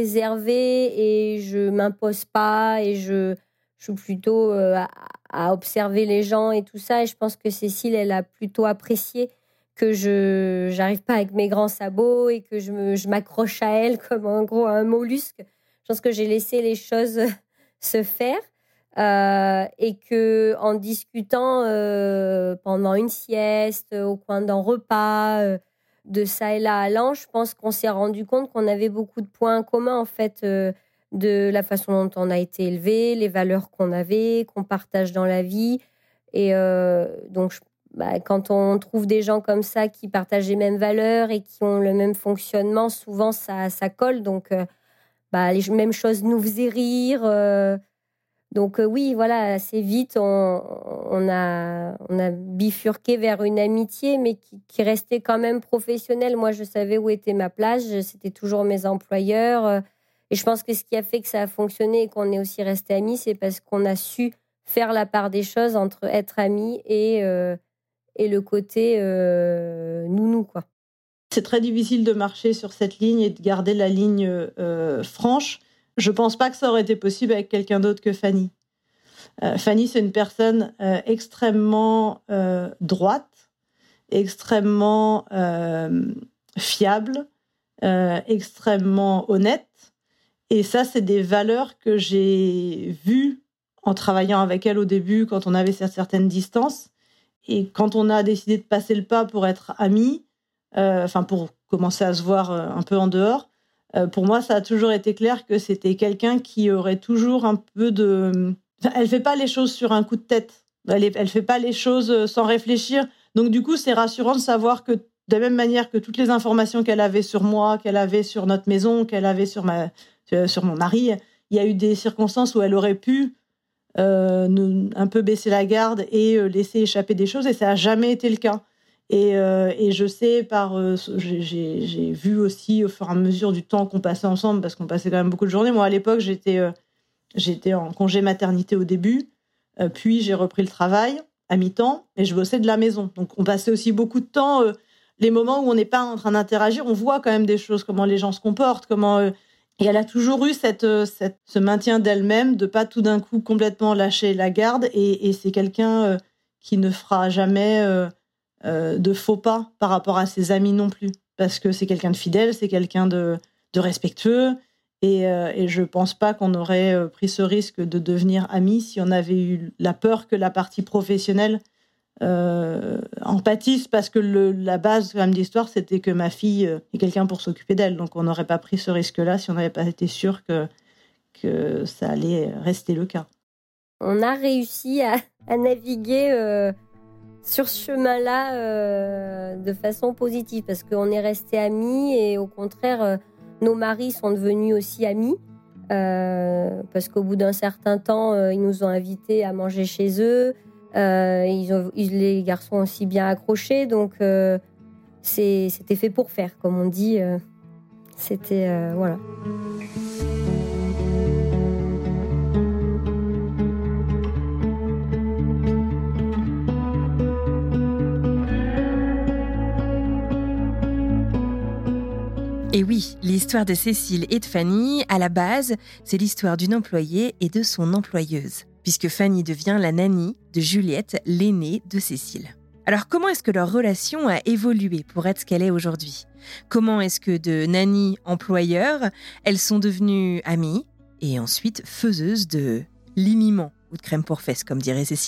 réservé, et je ne m'impose pas, et je, je suis plutôt... Euh, à, à observer les gens et tout ça. Et je pense que Cécile, elle a plutôt apprécié que je n'arrive pas avec mes grands sabots et que je, me, je m'accroche à elle comme en gros à un mollusque. Je pense que j'ai laissé les choses se faire euh, et que en discutant euh, pendant une sieste, au coin d'un repas, euh, de ça et là allant, je pense qu'on s'est rendu compte qu'on avait beaucoup de points communs en fait, euh, de la façon dont on a été élevé, les valeurs qu'on avait, qu'on partage dans la vie. Et euh, donc, je, bah, quand on trouve des gens comme ça qui partagent les mêmes valeurs et qui ont le même fonctionnement, souvent ça, ça colle. Donc, euh, bah, les mêmes choses nous faisaient rire. Euh, donc, euh, oui, voilà, assez vite, on, on, a, on a bifurqué vers une amitié, mais qui, qui restait quand même professionnelle. Moi, je savais où était ma place. C'était toujours mes employeurs. Euh, Et je pense que ce qui a fait que ça a fonctionné et qu'on est aussi resté amis, c'est parce qu'on a su faire la part des choses entre être amis et, euh, et le côté euh, nounou, quoi. C'est très difficile de marcher sur cette ligne et de garder la ligne euh, franche. Je ne pense pas que ça aurait été possible avec quelqu'un d'autre que Fanny. Euh, Fanny, c'est une personne euh, extrêmement euh, droite, extrêmement euh, fiable, euh, extrêmement honnête. Et ça, c'est des valeurs que j'ai vues en travaillant avec elle au début, quand on avait certaines distances. Et quand on a décidé de passer le pas pour être amis, enfin euh, pour commencer à se voir euh, un peu en dehors. Euh, pour moi, ça a toujours été clair que c'était quelqu'un qui aurait toujours un peu de... Enfin, elle fait pas les choses sur un coup de tête. Elle, est, elle fait pas les choses sans réfléchir. Donc du coup, c'est rassurant de savoir que de la même manière que toutes les informations qu'elle avait sur moi, qu'elle avait sur notre maison, qu'elle avait sur ma, sur mon mari, il y a eu des circonstances où elle aurait pu euh, ne, un peu baisser la garde et euh, laisser échapper des choses, et ça n'a jamais été le cas. Et, euh, et je sais, par, euh, j'ai, j'ai, j'ai vu aussi au fur et à mesure du temps qu'on passait ensemble, parce qu'on passait quand même beaucoup de journées. Moi, à l'époque, j'étais, euh, j'étais en congé maternité au début, euh, puis j'ai repris le travail à mi-temps, et je bossais de la maison. Donc, on passait aussi beaucoup de temps, euh, les moments où on n'est pas en train d'interagir, on voit quand même des choses, comment les gens se comportent, comment... Euh, et elle a toujours eu cette, cette, ce maintien d'elle-même, de pas tout d'un coup complètement lâcher la garde, et, et c'est quelqu'un euh, qui ne fera jamais euh, euh, de faux pas par rapport à ses amis non plus, parce que c'est quelqu'un de fidèle, c'est quelqu'un de, de respectueux, et, euh, et je pense pas qu'on aurait pris ce risque de devenir amis si on avait eu la peur que la partie professionnelle euh, en pâtisse, parce que le, la base quand même de l'histoire, c'était que ma fille euh, ait quelqu'un pour s'occuper d'elle, donc on n'aurait pas pris ce risque-là si on n'avait pas été sûr que, que ça allait rester le cas. On a réussi à, à naviguer euh, sur ce chemin-là euh, de façon positive, parce qu'on est restés amis, et au contraire, euh, nos maris sont devenus aussi amis, euh, parce qu'au bout d'un certain temps, euh, ils nous ont invités à manger chez eux. Euh, ils ont, ils, les garçons ont aussi bien accroché, donc euh, c'est, c'était fait pour faire, comme on dit. Euh, c'était euh, voilà. Et oui, l'histoire de Cécile et de Fanny, à la base, c'est l'histoire d'une employée et de son employeuse, puisque Fanny devient la nanny de Juliette, l'aînée de Cécile. Alors comment est-ce que leur relation a évolué pour être ce qu'elle est aujourd'hui ? Comment est-ce que de nanny-employeur, elles sont devenues amies et ensuite faiseuses de limiment ou de crème pour fesses, comme dirait Cécile ?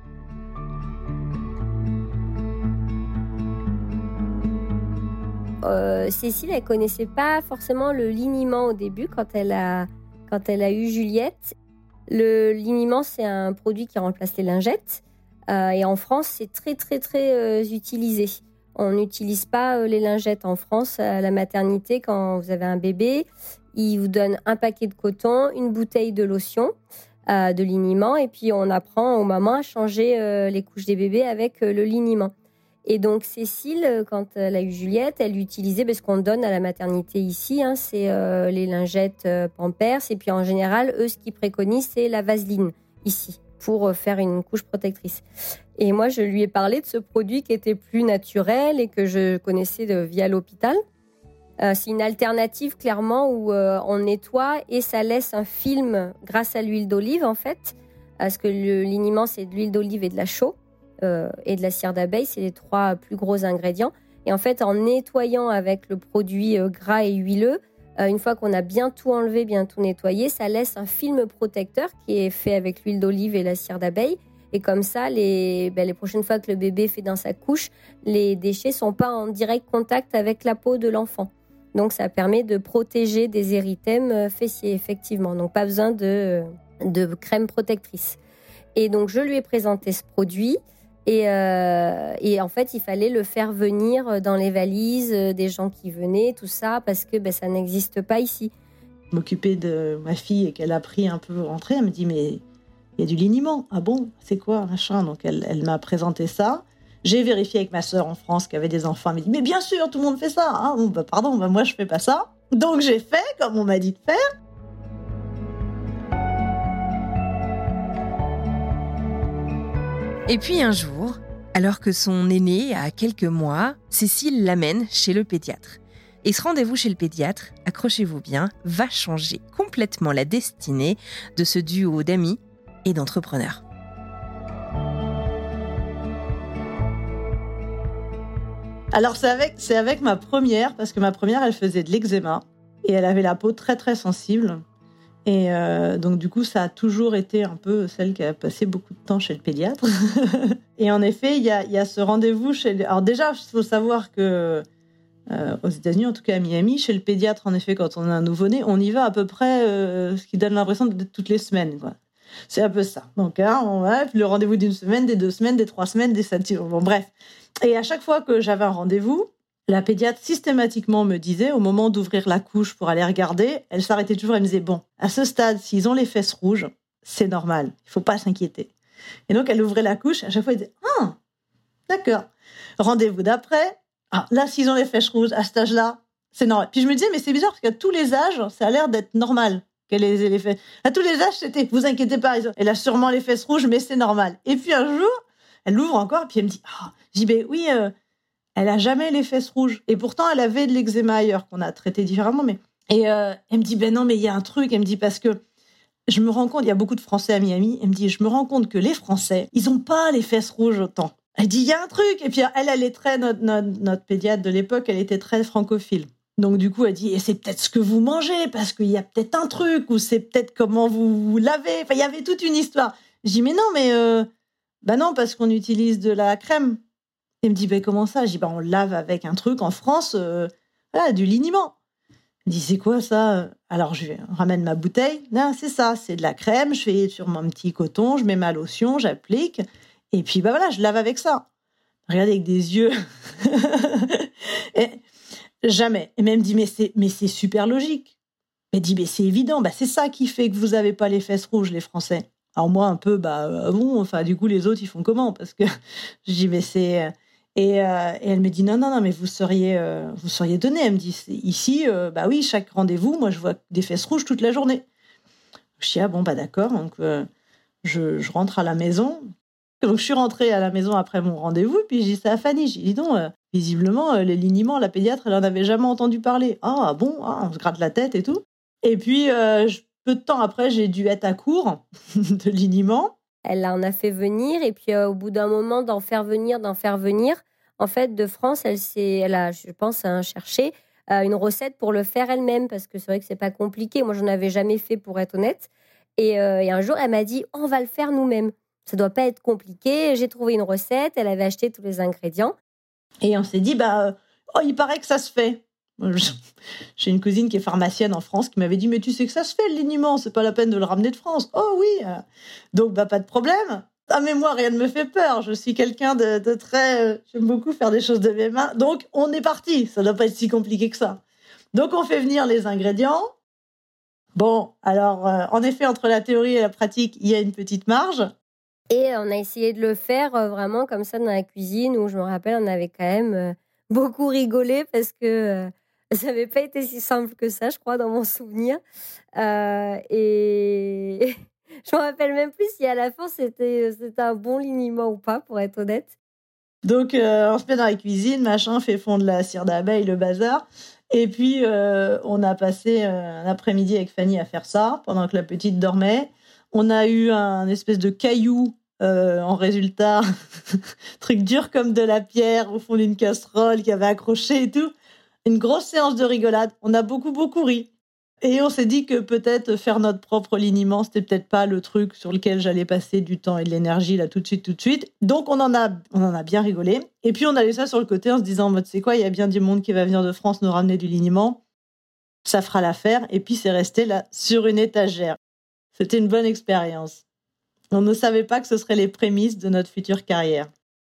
Euh, Cécile, elle connaissait pas forcément le liniment au début quand elle a, quand elle a eu Juliette. Le liniment, c'est un produit qui remplace les lingettes. Euh, et en France, c'est très, très, très euh, utilisé. On n'utilise pas euh, les lingettes en France à la maternité quand vous avez un bébé. Ils vous donnent un paquet de coton, une bouteille de lotion, euh, de liniment, et puis on apprend aux mamans à changer euh, les couches des bébés avec euh, le liniment. Et donc Cécile, quand elle a eu Juliette, elle utilisait, parce qu'on donne à la maternité ici, hein, c'est euh, les lingettes euh, Pampers, et puis en général, eux, ce qu'ils préconisent, c'est la vaseline ici, pour euh, faire une couche protectrice. Et moi, je lui ai parlé de ce produit qui était plus naturel et que je connaissais de, via l'hôpital. Euh, c'est une alternative, clairement, où euh, on nettoie et ça laisse un film grâce à l'huile d'olive, en fait, parce que le liniment, c'est de l'huile d'olive et de la chaux. Euh, et de la cire d'abeille, c'est les trois plus gros ingrédients. Et en fait, en nettoyant avec le produit euh, gras et huileux, euh, une fois qu'on a bien tout enlevé, bien tout nettoyé, ça laisse un film protecteur qui est fait avec l'huile d'olive et la cire d'abeille. Et comme ça, les, ben, les prochaines fois que le bébé fait dans sa couche, les déchets ne sont pas en direct contact avec la peau de l'enfant. Donc, ça permet de protéger des érythèmes fessiers, effectivement. Donc, pas besoin de, de crème protectrice. Et donc, je lui ai présenté ce produit. Et, euh, et en fait, il fallait le faire venir dans les valises des gens qui venaient, tout ça, parce que ben, ça n'existe pas ici. M'occuper de ma fille et qu'elle a pris un peu rentrée, elle me dit, mais il y a du liniment. Ah bon, c'est quoi, machin? Donc elle, elle m'a présenté ça. J'ai vérifié avec ma sœur en France qui avait des enfants. Elle m'a dit, mais bien sûr, tout le monde fait ça. Ah, bon, bah, pardon, bah, moi je fais pas ça. Donc j'ai fait comme on m'a dit de faire. Et puis un jour, alors que son aîné a quelques mois, Cécile l'amène chez le pédiatre. Et ce rendez-vous chez le pédiatre, accrochez-vous bien, va changer complètement la destinée de ce duo d'amis et d'entrepreneurs. Alors c'est avec, c'est avec ma première, parce que ma première, elle faisait de l'eczéma et elle avait la peau très très sensible. Et euh, donc, du coup, ça a toujours été un peu celle qui a passé beaucoup de temps chez le pédiatre. Et en effet, il y a, y a ce rendez-vous chez... Le... Alors déjà, il faut savoir que euh, aux États-Unis, en tout cas à Miami, chez le pédiatre, en effet, quand on a un nouveau-né, on y va à peu près, euh, ce qui donne l'impression d'être toutes les semaines, quoi. C'est un peu ça. Donc, hein, on va, le rendez-vous d'une semaine, des deux semaines, des trois semaines, des sept... Bon, bref. Et à chaque fois que j'avais un rendez-vous, la pédiatre, systématiquement, me disait, au moment d'ouvrir la couche pour aller regarder, elle s'arrêtait toujours, elle me disait, bon, à ce stade, s'ils ont les fesses rouges, c'est normal, il ne faut pas s'inquiéter. Et donc, elle ouvrait la couche, à chaque fois, elle disait, ah, d'accord. Rendez-vous d'après, ah, là, s'ils ont les fesses rouges, à cet âge-là, c'est normal. Puis je me disais, mais c'est bizarre, parce qu'à tous les âges, ça a l'air d'être normal qu'elle ait les fesses. À tous les âges, c'était, vous inquiétez pas, elle a sûrement les fesses rouges, mais c'est normal. Et puis un jour, elle l'ouvre encore, puis elle me dit, ah, oh. Je dis, ben oui, euh, elle a jamais les fesses rouges. Et pourtant, elle avait de l'eczéma ailleurs, qu'on a traité différemment. Mais... Et euh, elle me dit, ben non, mais il y a un truc. Elle me dit, parce que je me rends compte, il y a beaucoup de Français à Miami. Elle me dit, je me rends compte que les Français, ils ont pas les fesses rouges autant. Elle dit, il y a un truc. Et puis, elle, elle est très, notre, notre, notre pédiatre de l'époque, elle était très francophile. Donc, du coup, elle dit, et c'est peut-être ce que vous mangez, parce qu'il y a peut-être un truc, ou c'est peut-être comment vous, vous lavez. Enfin, il y avait toute une histoire. Je dis, mais non, mais, euh, ben non, parce qu'on utilise de la crème. Elle me dit, ben comment ça? Je dis, ben on lave avec un truc en France, euh, voilà, du liniment. Elle me dit, c'est quoi ça? Alors, je ramène ma bouteille. Non, c'est ça, c'est de la crème. Je fais sur mon petit coton, je mets ma lotion, j'applique. Et puis, ben voilà, je lave avec ça. Regardez avec des yeux. Et, jamais. Et même me dit, mais c'est, mais c'est super logique. Elle dit, mais c'est évident, ben c'est ça qui fait que vous n'avez pas les fesses rouges, les Français. Alors moi, un peu, bah ah bon, enfin, du coup, les autres, ils font comment? Parce que je dis, mais c'est... Et, euh, et elle me dit, non, non, non, mais vous seriez, euh, vous seriez donné. Elle me dit, ici, euh, bah oui, chaque rendez-vous, moi, je vois des fesses rouges toute la journée. Je dis, ah bon, bah d'accord. Donc, euh, je, je rentre à la maison. Donc, je suis rentrée à la maison après mon rendez-vous. Puis, je dis ça à Fanny. Je dis, dis donc, euh, visiblement, euh, les liniments, la pédiatre, elle en avait jamais entendu parler. Ah bon, ah, on se gratte la tête et tout. Et puis, euh, je, peu de temps après, j'ai dû être à court de liniments. Elle en a fait venir et puis euh, au bout d'un moment d'en faire venir, d'en faire venir, en fait de France, elle s'est, elle a, je pense, hein, cherché euh, une recette pour le faire elle-même parce que c'est vrai que c'est pas compliqué. Moi, j'en avais jamais fait pour être honnête. Et, euh, et un jour, elle m'a dit, on va le faire nous-mêmes. Ça doit pas être compliqué. J'ai trouvé une recette. Elle avait acheté tous les ingrédients. Et on s'est dit, bah, oh, il paraît que ça se fait. J'ai une cousine qui est pharmacienne en France qui m'avait dit, mais tu sais que ça se fait le liniment, c'est pas la peine de le ramener de France. Oh oui, donc bah pas de problème. Ah mais moi rien ne me fait peur, je suis quelqu'un de, de très, j'aime beaucoup faire des choses de mes mains. Donc on est parti, ça doit pas être si compliqué que ça. Donc on fait venir les ingrédients. Bon, alors euh, en effet entre la théorie et la pratique, il y a une petite marge. Et on a essayé de le faire euh, vraiment comme ça dans la cuisine où je me rappelle on avait quand même euh, beaucoup rigolé parce que euh, ça n'avait pas été si simple que ça, je crois, dans mon souvenir. Euh, et je me rappelle même plus si à la fin, c'était, c'était un bon liniment ou pas, pour être honnête. Donc, euh, on se met dans la cuisine, machin, fait fondre la cire d'abeille, le bazar. Et puis, euh, on a passé un après-midi avec Fanny à faire ça, pendant que la petite dormait. On a eu un espèce de caillou euh, en résultat, truc dur comme de la pierre au fond d'une casserole qui avait accroché et tout. Une grosse séance de rigolade. On a beaucoup, beaucoup ri. Et on s'est dit que peut-être faire notre propre liniment, c'était peut-être pas le truc sur lequel j'allais passer du temps et de l'énergie là tout de suite, tout de suite. Donc on en a, on en a bien rigolé. Et puis on a laissé ça sur le côté en se disant, en mode, c'est quoi, il y a bien du monde qui va venir de France nous ramener du liniment. Ça fera l'affaire. Et puis c'est resté là sur une étagère. C'était une bonne expérience. On ne savait pas que ce seraient les prémices de notre future carrière.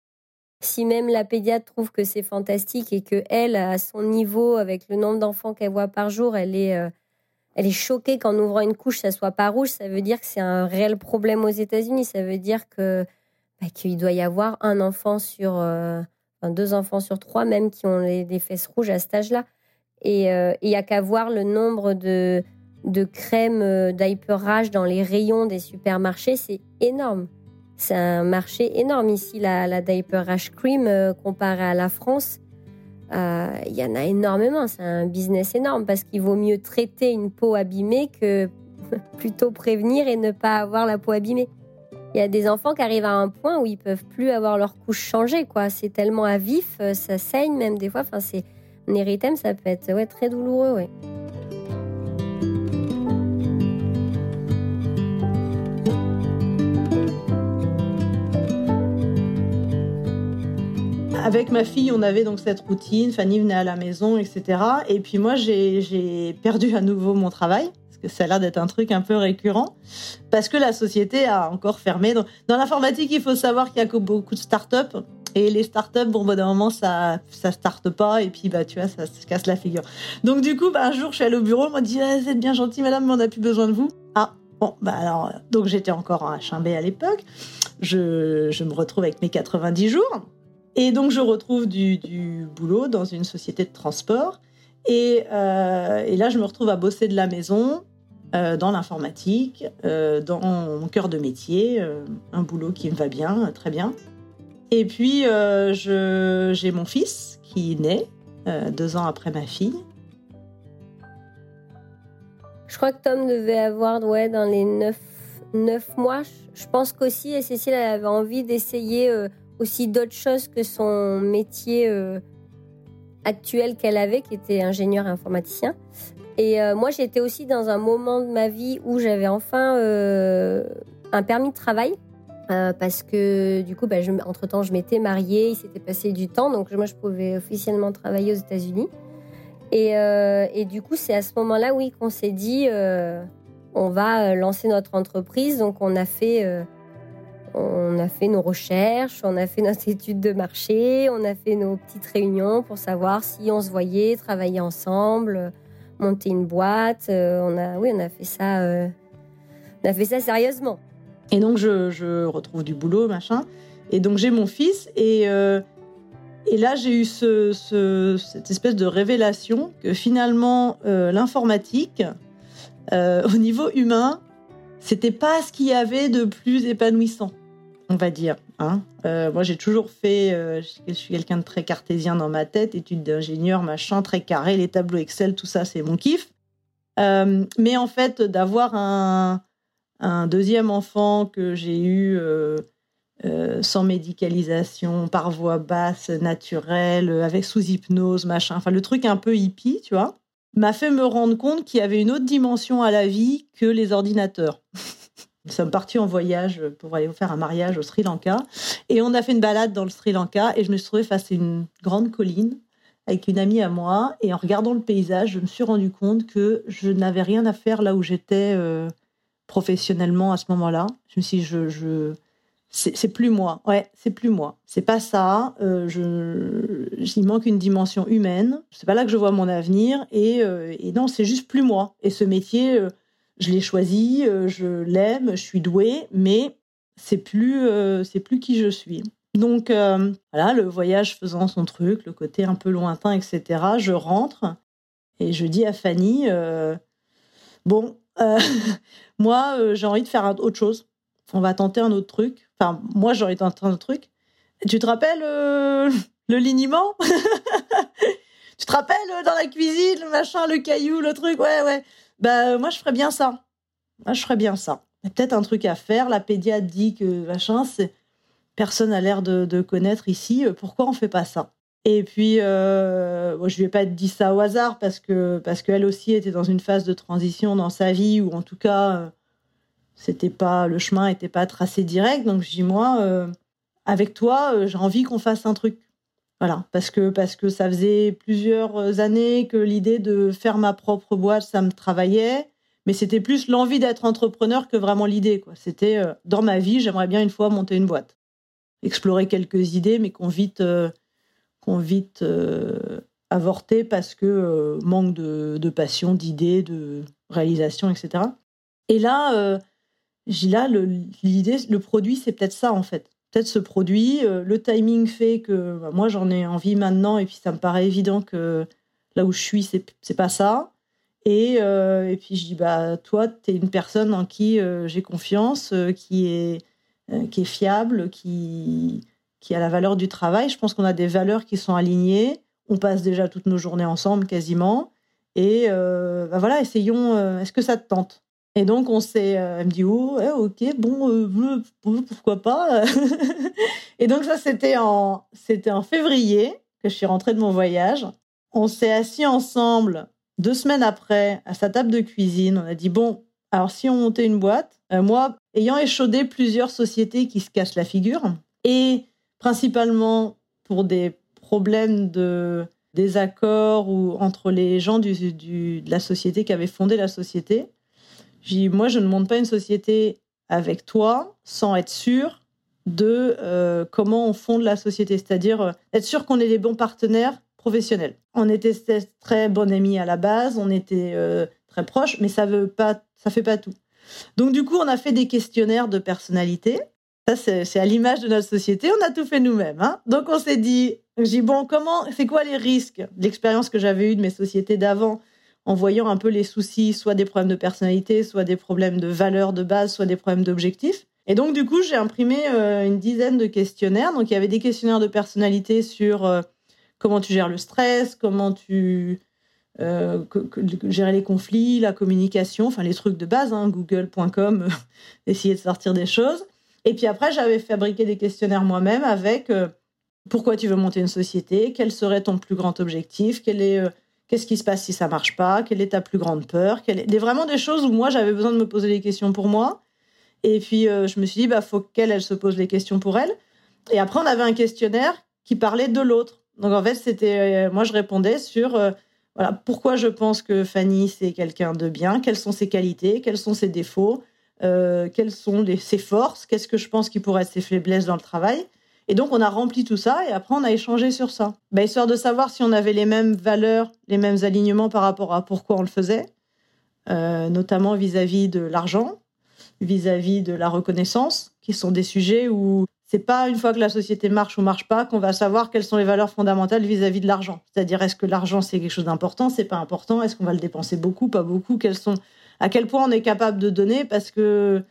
Si même la pédiatre trouve que c'est fantastique et qu'elle, à son niveau, avec le nombre d'enfants qu'elle voit par jour, elle est, euh, elle est choquée qu'en ouvrant une couche, ça soit pas rouge, ça veut dire que c'est un réel problème aux États-Unis. Ça veut dire que, bah, qu'il doit y avoir un enfant sur... Euh, enfin, deux enfants sur trois même qui ont les, des fesses rouges à cet âge-là. Et il euh, n'y a qu'à voir le nombre de, de crèmes euh, diaper rash dans les rayons des supermarchés, c'est énorme. C'est un marché énorme ici, la, la diaper rash cream, euh, comparé à la France. Il euh, y en a énormément, c'est un business énorme parce qu'il vaut mieux traiter une peau abîmée que plutôt prévenir et ne pas avoir la peau abîmée. Il y a des enfants qui arrivent à un point où ils ne peuvent plus avoir leur couche changée, quoi. C'est tellement à vif, ça saigne même des fois. Enfin, c'est un érythème, ça peut être ouais, très douloureux, ouais. avec ma fille, on avait donc cette routine. Fanny venait à la maison, et cetera. Et puis moi, j'ai, j'ai perdu à nouveau mon travail, parce que ça a l'air d'être un truc un peu récurrent, parce que la société a encore fermé. Dans, dans l'informatique, il faut savoir qu'il y a beaucoup de start-up. Et les startups, bon, bah, d'un moment, ça, ça starte pas, et puis, bah, tu vois, ça se casse la figure. Donc, du coup, bah, un jour, je suis allée au bureau, on m'a dit, ah, vous êtes bien gentil, madame, mais on n'a plus besoin de vous. Ah, bon, bah, alors, donc, j'étais encore à Chimbay à l'époque. Je, je me retrouve avec mes quatre-vingt-dix jours. Et donc, je retrouve du, du boulot dans une société de transport. Et, euh, et là, je me retrouve à bosser de la maison, euh, dans l'informatique, euh, dans mon cœur de métier, euh, un boulot qui me va bien, très bien. Et puis, euh, je, j'ai mon fils qui naît euh, deux ans après ma fille. Je crois que Tom devait avoir, ouais, dans les neuf, neuf mois. Je pense qu'aussi, et Cécile, elle avait envie d'essayer euh, aussi d'autres choses que son métier euh, actuel qu'elle avait, qui était ingénieur informaticien. Et euh, moi, j'étais aussi dans un moment de ma vie où j'avais enfin euh, un permis de travail. Euh, parce que du coup, bah, je, entre-temps, je m'étais mariée, il s'était passé du temps, donc moi, je pouvais officiellement travailler aux États-Unis. Et, euh, et du coup, c'est à ce moment-là, oui, qu'on s'est dit, euh, on va lancer notre entreprise. Donc, on a fait, euh, on a fait nos recherches, on a fait notre étude de marché, on a fait nos petites réunions pour savoir si on se voyait, travailler ensemble, monter une boîte. Euh, on a, oui, on a fait ça, euh, on a fait ça sérieusement. Et donc, je, je retrouve du boulot, machin. Et donc, j'ai mon fils. Et, euh, et là, j'ai eu ce, ce, cette espèce de révélation que finalement, euh, l'informatique, euh, au niveau humain, c'était pas ce qu'il y avait de plus épanouissant, on va dire. Hein. Euh, moi, j'ai toujours fait... Euh, je suis quelqu'un de très cartésien dans ma tête, études d'ingénieur, machin, très carré, les tableaux Excel, tout ça, c'est mon kiff. Euh, mais en fait, d'avoir un... un deuxième enfant que j'ai eu euh, euh, sans médicalisation, par voie basse, naturelle, avec sous hypnose, machin, enfin le truc un peu hippie, tu vois, m'a fait me rendre compte qu'il y avait une autre dimension à la vie que les ordinateurs. Nous sommes partis en voyage pour aller faire un mariage au Sri Lanka et on a fait une balade dans le Sri Lanka et je me suis trouvée face à une grande colline avec une amie à moi et en regardant le paysage, je me suis rendu compte que je n'avais rien à faire là où j'étais euh, professionnellement à ce moment-là. Je me suis dit, je, je... C'est, c'est plus moi. Ouais, c'est plus moi. C'est pas ça. Euh, je... Il manque une dimension humaine. C'est pas là que je vois mon avenir. Et, euh, et non, c'est juste plus moi. Et ce métier, euh, je l'ai choisi, euh, je l'aime, je suis douée, mais c'est plus, euh, c'est plus qui je suis. Donc, euh, voilà, le voyage faisant son truc, le côté un peu lointain, et cetera, je rentre et je dis à Fanny, euh, bon, euh, moi, euh, j'ai envie de faire autre chose. On va tenter un autre truc. Enfin, moi, j'ai envie de tenter un autre truc. Tu te rappelles euh, le liniment? Tu te rappelles euh, dans la cuisine, le machin, le caillou, le truc? Ouais, ouais. Bah, moi, je ferais bien ça. Moi, je ferais bien ça. Il y a peut-être un truc à faire. La pédiatre dit que machin, c'est... personne n'a l'air de, de connaître ici. Pourquoi on fait pas ça? Et puis, euh, bon, je lui ai pas dit ça au hasard parce que parce qu'elle aussi était dans une phase de transition dans sa vie où en tout cas, euh, c'était pas le chemin était pas tracé direct. Donc je dis moi, euh, avec toi, euh, j'ai envie qu'on fasse un truc. Voilà, parce que parce que ça faisait plusieurs années que l'idée de faire ma propre boîte, ça me travaillait. Mais c'était plus l'envie d'être entrepreneur que vraiment l'idée, quoi. C'était euh, dans ma vie, j'aimerais bien une fois monter une boîte, explorer quelques idées, mais qu'on vite euh, qu'on vite euh, avorté parce que euh, manque de, de passion, d'idées, de réalisation, et cetera. Et là, euh, j'ai là le, l'idée, le produit, c'est peut-être ça en fait. Peut-être ce produit, euh, le timing fait que bah, moi j'en ai envie maintenant et puis ça me paraît évident que là où je suis, c'est, c'est pas ça. Et, euh, et puis je dis, bah, toi, t'es une personne en qui euh, j'ai confiance, euh, qui, est, euh, qui est fiable, qui, qui a la valeur du travail. Je pense qu'on a des valeurs qui sont alignées. On passe déjà toutes nos journées ensemble, quasiment. Et euh, bah voilà, essayons, euh, est-ce que ça te tente? Et donc, on s'est, euh, elle me dit, oh, ouais, ok, bon, euh, pourquoi pas? Et donc, ça, c'était en, c'était en février que je suis rentrée de mon voyage. On s'est assis ensemble deux semaines après, à sa table de cuisine. On a dit, bon, alors si on montait une boîte, euh, moi, ayant échaudé plusieurs sociétés qui se cassent la figure, et principalement pour des problèmes de désaccord ou entre les gens du, du, de la société qui avaient fondé la société. J'ai dit, moi, je ne monte pas une société avec toi sans être sûr de euh, comment on fonde la société, c'est-à-dire euh, être sûr qu'on est les bons partenaires professionnels. On était très bons amis à la base, on était euh, très proches, mais ça veut pas, ça fait pas tout. Donc du coup, on a fait des questionnaires de personnalité. Ça, c'est, c'est à l'image de notre société, on a tout fait nous-mêmes. Hein. Donc on s'est dit, je dis bon, comment, c'est quoi les risques? L'expérience que j'avais eue de mes sociétés d'avant, en voyant un peu les soucis, soit des problèmes de personnalité, soit des problèmes de valeurs de base, soit des problèmes d'objectifs. Et donc, du coup, j'ai imprimé euh, une dizaine de questionnaires. Donc, il y avait des questionnaires de personnalité sur euh, comment tu gères le stress, comment tu euh, que, que, gérer les conflits, la communication, enfin les trucs de base, hein, google point com, euh, essayer de sortir des choses. Et puis après, j'avais fabriqué des questionnaires moi-même avec euh, pourquoi tu veux monter une société, quel serait ton plus grand objectif, quel est... Euh, Qu'est-ce qui se passe si ça marche pas? Quelle est ta plus grande peur? Quelle est... Des, vraiment des choses où moi, j'avais besoin de me poser des questions pour moi. Et puis, euh, je me suis dit, bah, faut qu'elle, elle se pose les questions pour elle. Et après, on avait un questionnaire qui parlait de l'autre. Donc, en fait, c'était... Euh, moi, je répondais sur... Euh, voilà, pourquoi je pense que Fanny, c'est quelqu'un de bien? Quelles sont ses qualités? Quels sont ses défauts? euh, Quelles sont les, ses forces? Qu'est-ce que je pense qui pourrait être ses faiblesses dans le travail? Et donc, on a rempli tout ça et après, on a échangé sur ça. Bah, histoire de savoir si on avait les mêmes valeurs, les mêmes alignements par rapport à pourquoi on le faisait, euh, notamment vis-à-vis de l'argent, vis-à-vis de la reconnaissance, qui sont des sujets où c'est pas une fois que la société marche ou marche pas qu'on va savoir quelles sont les valeurs fondamentales vis-à-vis de l'argent. C'est-à-dire, est-ce que l'argent, c'est quelque chose d'important, c'est pas important? Est-ce qu'on va le dépenser beaucoup, pas beaucoup? Quels sont, à quel point on est capable de donner? Parce que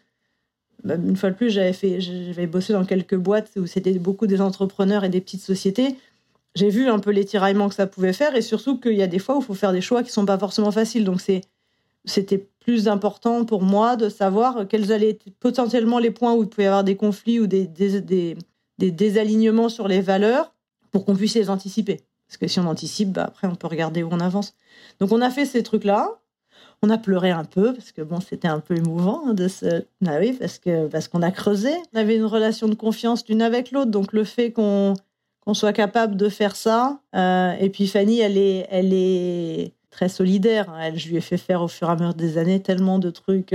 une fois de plus, j'avais, fait, j'avais bossé dans quelques boîtes où c'était beaucoup des entrepreneurs et des petites sociétés. J'ai vu un peu les tiraillements que ça pouvait faire et surtout qu'il y a des fois où il faut faire des choix qui ne sont pas forcément faciles. Donc, c'est, c'était plus important pour moi de savoir quels allaient être potentiellement les points où il pouvait y avoir des conflits ou des, des, des, des désalignements sur les valeurs pour qu'on puisse les anticiper. Parce que si on anticipe, bah après, on peut regarder où on avance. Donc, on a fait ces trucs-là. On a pleuré un peu, parce que bon, c'était un peu émouvant de se... Ah oui, parce, que, parce qu'on a creusé. On avait une relation de confiance l'une avec l'autre, donc le fait qu'on, qu'on soit capable de faire ça. Euh, et puis Fanny, elle est, elle est très solidaire. Elle, je lui ai fait faire au fur et à mesure des années tellement de trucs,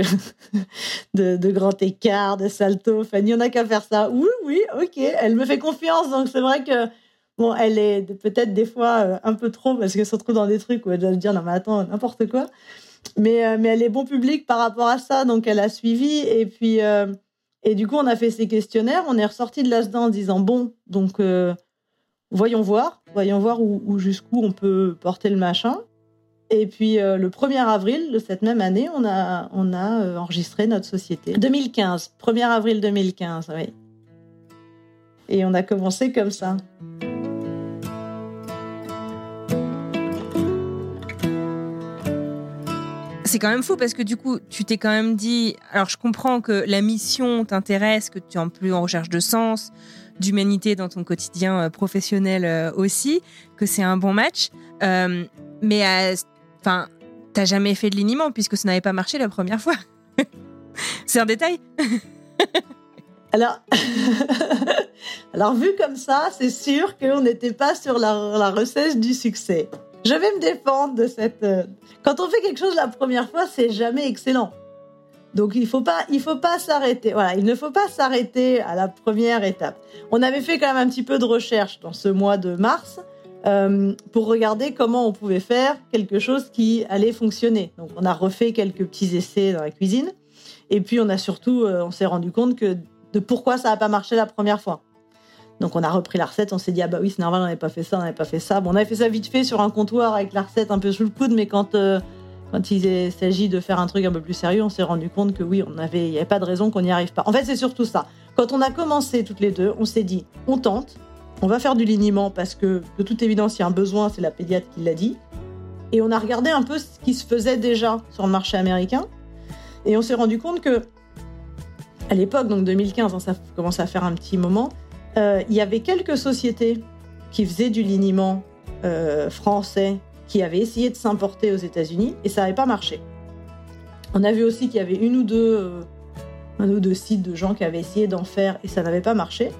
de, de grands écarts, de saltos. Fanny, on n'a qu'à faire ça. Oui, oui, ok. Elle me fait confiance, donc c'est vrai que bon, elle est peut-être des fois un peu trop, parce qu'elle se retrouve dans des trucs où elle doit se dire non mais attends, n'importe quoi. Mais, euh, mais elle est bon public par rapport à ça, donc elle a suivi. Et puis, euh, et du coup, on a fait ces questionnaires. On est ressorti de là-dedans en disant bon, donc euh, voyons voir, voyons voir où, où jusqu'où on peut porter le machin. Et puis euh, le premier avril de cette même année, on a, on a euh, enregistré notre société. deux mille quinze, premier avril deux mille quinze, oui. Et on a commencé comme ça. C'est quand même fou parce que du coup, tu t'es quand même dit... Alors, je comprends que la mission t'intéresse, que tu es en plus en recherche de sens, d'humanité dans ton quotidien professionnel aussi, que c'est un bon match. Euh, mais, enfin, euh, t'as jamais fait de liniment puisque ça n'avait pas marché la première fois. C'est un détail. Alors, alors, vu comme ça, c'est sûr qu'on n'était pas sur la, la recette du succès. Je vais me défendre de cette... Euh... Quand on fait quelque chose la première fois, c'est jamais excellent. Donc, il faut pas, il faut pas s'arrêter. Voilà, il ne faut pas s'arrêter à la première étape. On avait fait quand même un petit peu de recherche dans ce mois de mars euh, pour regarder comment on pouvait faire quelque chose qui allait fonctionner. Donc, on a refait quelques petits essais dans la cuisine. Et puis, on a surtout, euh, on s'est rendu compte que de pourquoi ça n'a pas marché la première fois. Donc, on a repris la recette, on s'est dit, ah bah oui, c'est normal, on n'avait pas fait ça, on n'avait pas fait ça. Bon, on avait fait ça vite fait sur un comptoir avec la recette un peu sous le coude, mais quand, euh, quand il s'agit de faire un truc un peu plus sérieux, on s'est rendu compte que oui, on avait, il n'y avait pas de raison qu'on n'y arrive pas. En fait, c'est surtout ça. Quand on a commencé toutes les deux, on s'est dit, on tente, on va faire du liniment parce que, de toute évidence, il y a un besoin, c'est la pédiatre qui l'a dit. Et on a regardé un peu ce qui se faisait déjà sur le marché américain. Et on s'est rendu compte que, à l'époque, donc deux mille quinze, hein, ça commence à faire un petit moment, Euh, il y avait quelques sociétés qui faisaient du liniment euh, français, qui avaient essayé de s'importer aux États-Unis, et ça n'avait pas marché. On a vu aussi qu'il y avait une ou deux, euh, un ou deux sites de gens qui avaient essayé d'en faire, et ça n'avait pas marché.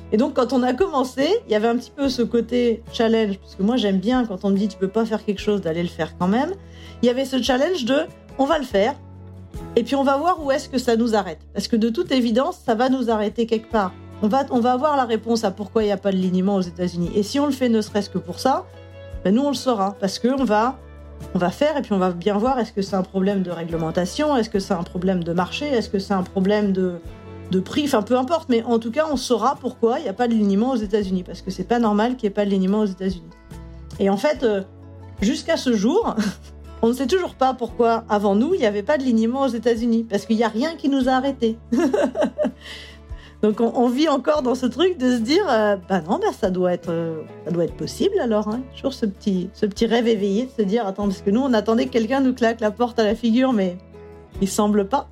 Et donc, quand on a commencé, il y avait un petit peu ce côté challenge, parce que moi, j'aime bien quand on me dit tu peux pas faire quelque chose, d'aller le faire quand même. Il y avait ce challenge de on va le faire, et puis on va voir où est-ce que ça nous arrête. Parce que de toute évidence, ça va nous arrêter quelque part. On va, on va avoir la réponse à pourquoi il n'y a pas de lignement aux États-Unis. Et si on le fait ne serait-ce que pour ça, ben nous, on le saura, parce qu'on va, on va faire, et puis on va bien voir est-ce que c'est un problème de réglementation, est-ce que c'est un problème de marché, est-ce que c'est un problème de... de prix, enfin peu importe, mais en tout cas, on saura pourquoi il n'y a pas de lignement aux États-Unis, parce que c'est pas normal qu'il n'y ait pas de lignement aux États-Unis. Et en fait, euh, jusqu'à ce jour, on ne sait toujours pas pourquoi, avant nous, il n'y avait pas de lignement aux États-Unis, parce qu'il n'y a rien qui nous a arrêtés. Donc on, on vit encore dans ce truc de se dire, euh, bah non, bah ça doit être, euh, ça doit être possible alors. Hein. Toujours ce petit, ce petit rêve éveillé de se dire, attends, parce que nous, on attendait que quelqu'un nous claque la porte à la figure, mais il semble pas.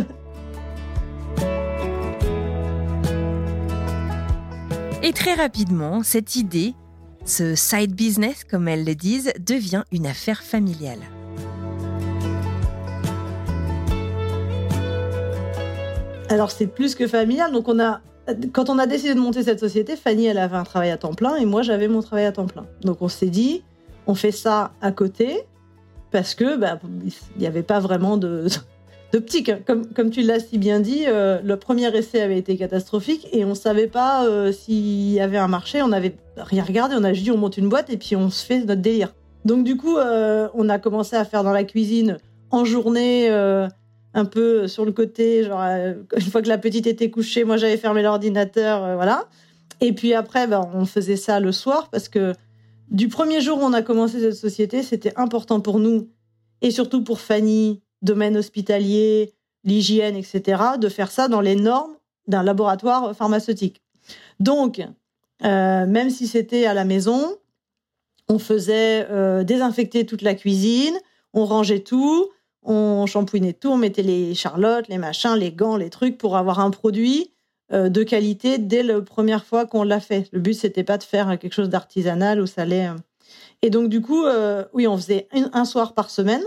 Et très rapidement, cette idée, ce side business, comme elles le disent, devient une affaire familiale. Alors, c'est plus que familial. Donc, on a, quand on a décidé de monter cette société, Fanny, elle avait un travail à temps plein et moi, j'avais mon travail à temps plein. Donc, on s'est dit, on fait ça à côté parce que bah, il n'y avait pas vraiment de... d'optique. Comme, comme tu l'as si bien dit, euh, le premier essai avait été catastrophique et on ne savait pas euh, s'il y avait un marché. On n'avait rien regardé. On a juste dit on monte une boîte et puis on se fait notre délire. Donc du coup, euh, on a commencé à faire dans la cuisine en journée, euh, un peu sur le côté. Genre, euh, une fois que la petite était couchée, moi j'avais fermé l'ordinateur, euh, voilà. Et puis après, ben, on faisait ça le soir parce que du premier jour où on a commencé cette société, c'était important pour nous et surtout pour Fanny, domaine hospitalier, l'hygiène, et cetera, de faire ça dans les normes d'un laboratoire pharmaceutique. Donc, euh, même si c'était à la maison, on faisait euh, désinfecter toute la cuisine, on rangeait tout, on shampouinait tout, on mettait les charlottes, les machins, les gants, les trucs pour avoir un produit euh, de qualité dès la première fois qu'on l'a fait. Le but, c'était pas de faire quelque chose d'artisanal où ça allait... Et donc, du coup, euh, oui, on faisait un, un soir par semaine.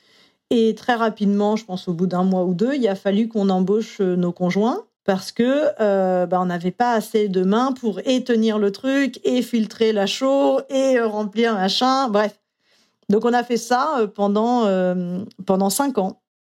Et très rapidement, je pense au bout d'un mois ou deux, il a fallu qu'on embauche nos conjoints parce que euh, bah, on n'avait pas assez de mains pour et tenir le truc, et filtrer la chaux, et remplir machin, bref. Donc on a fait ça pendant, euh, pendant cinq ans.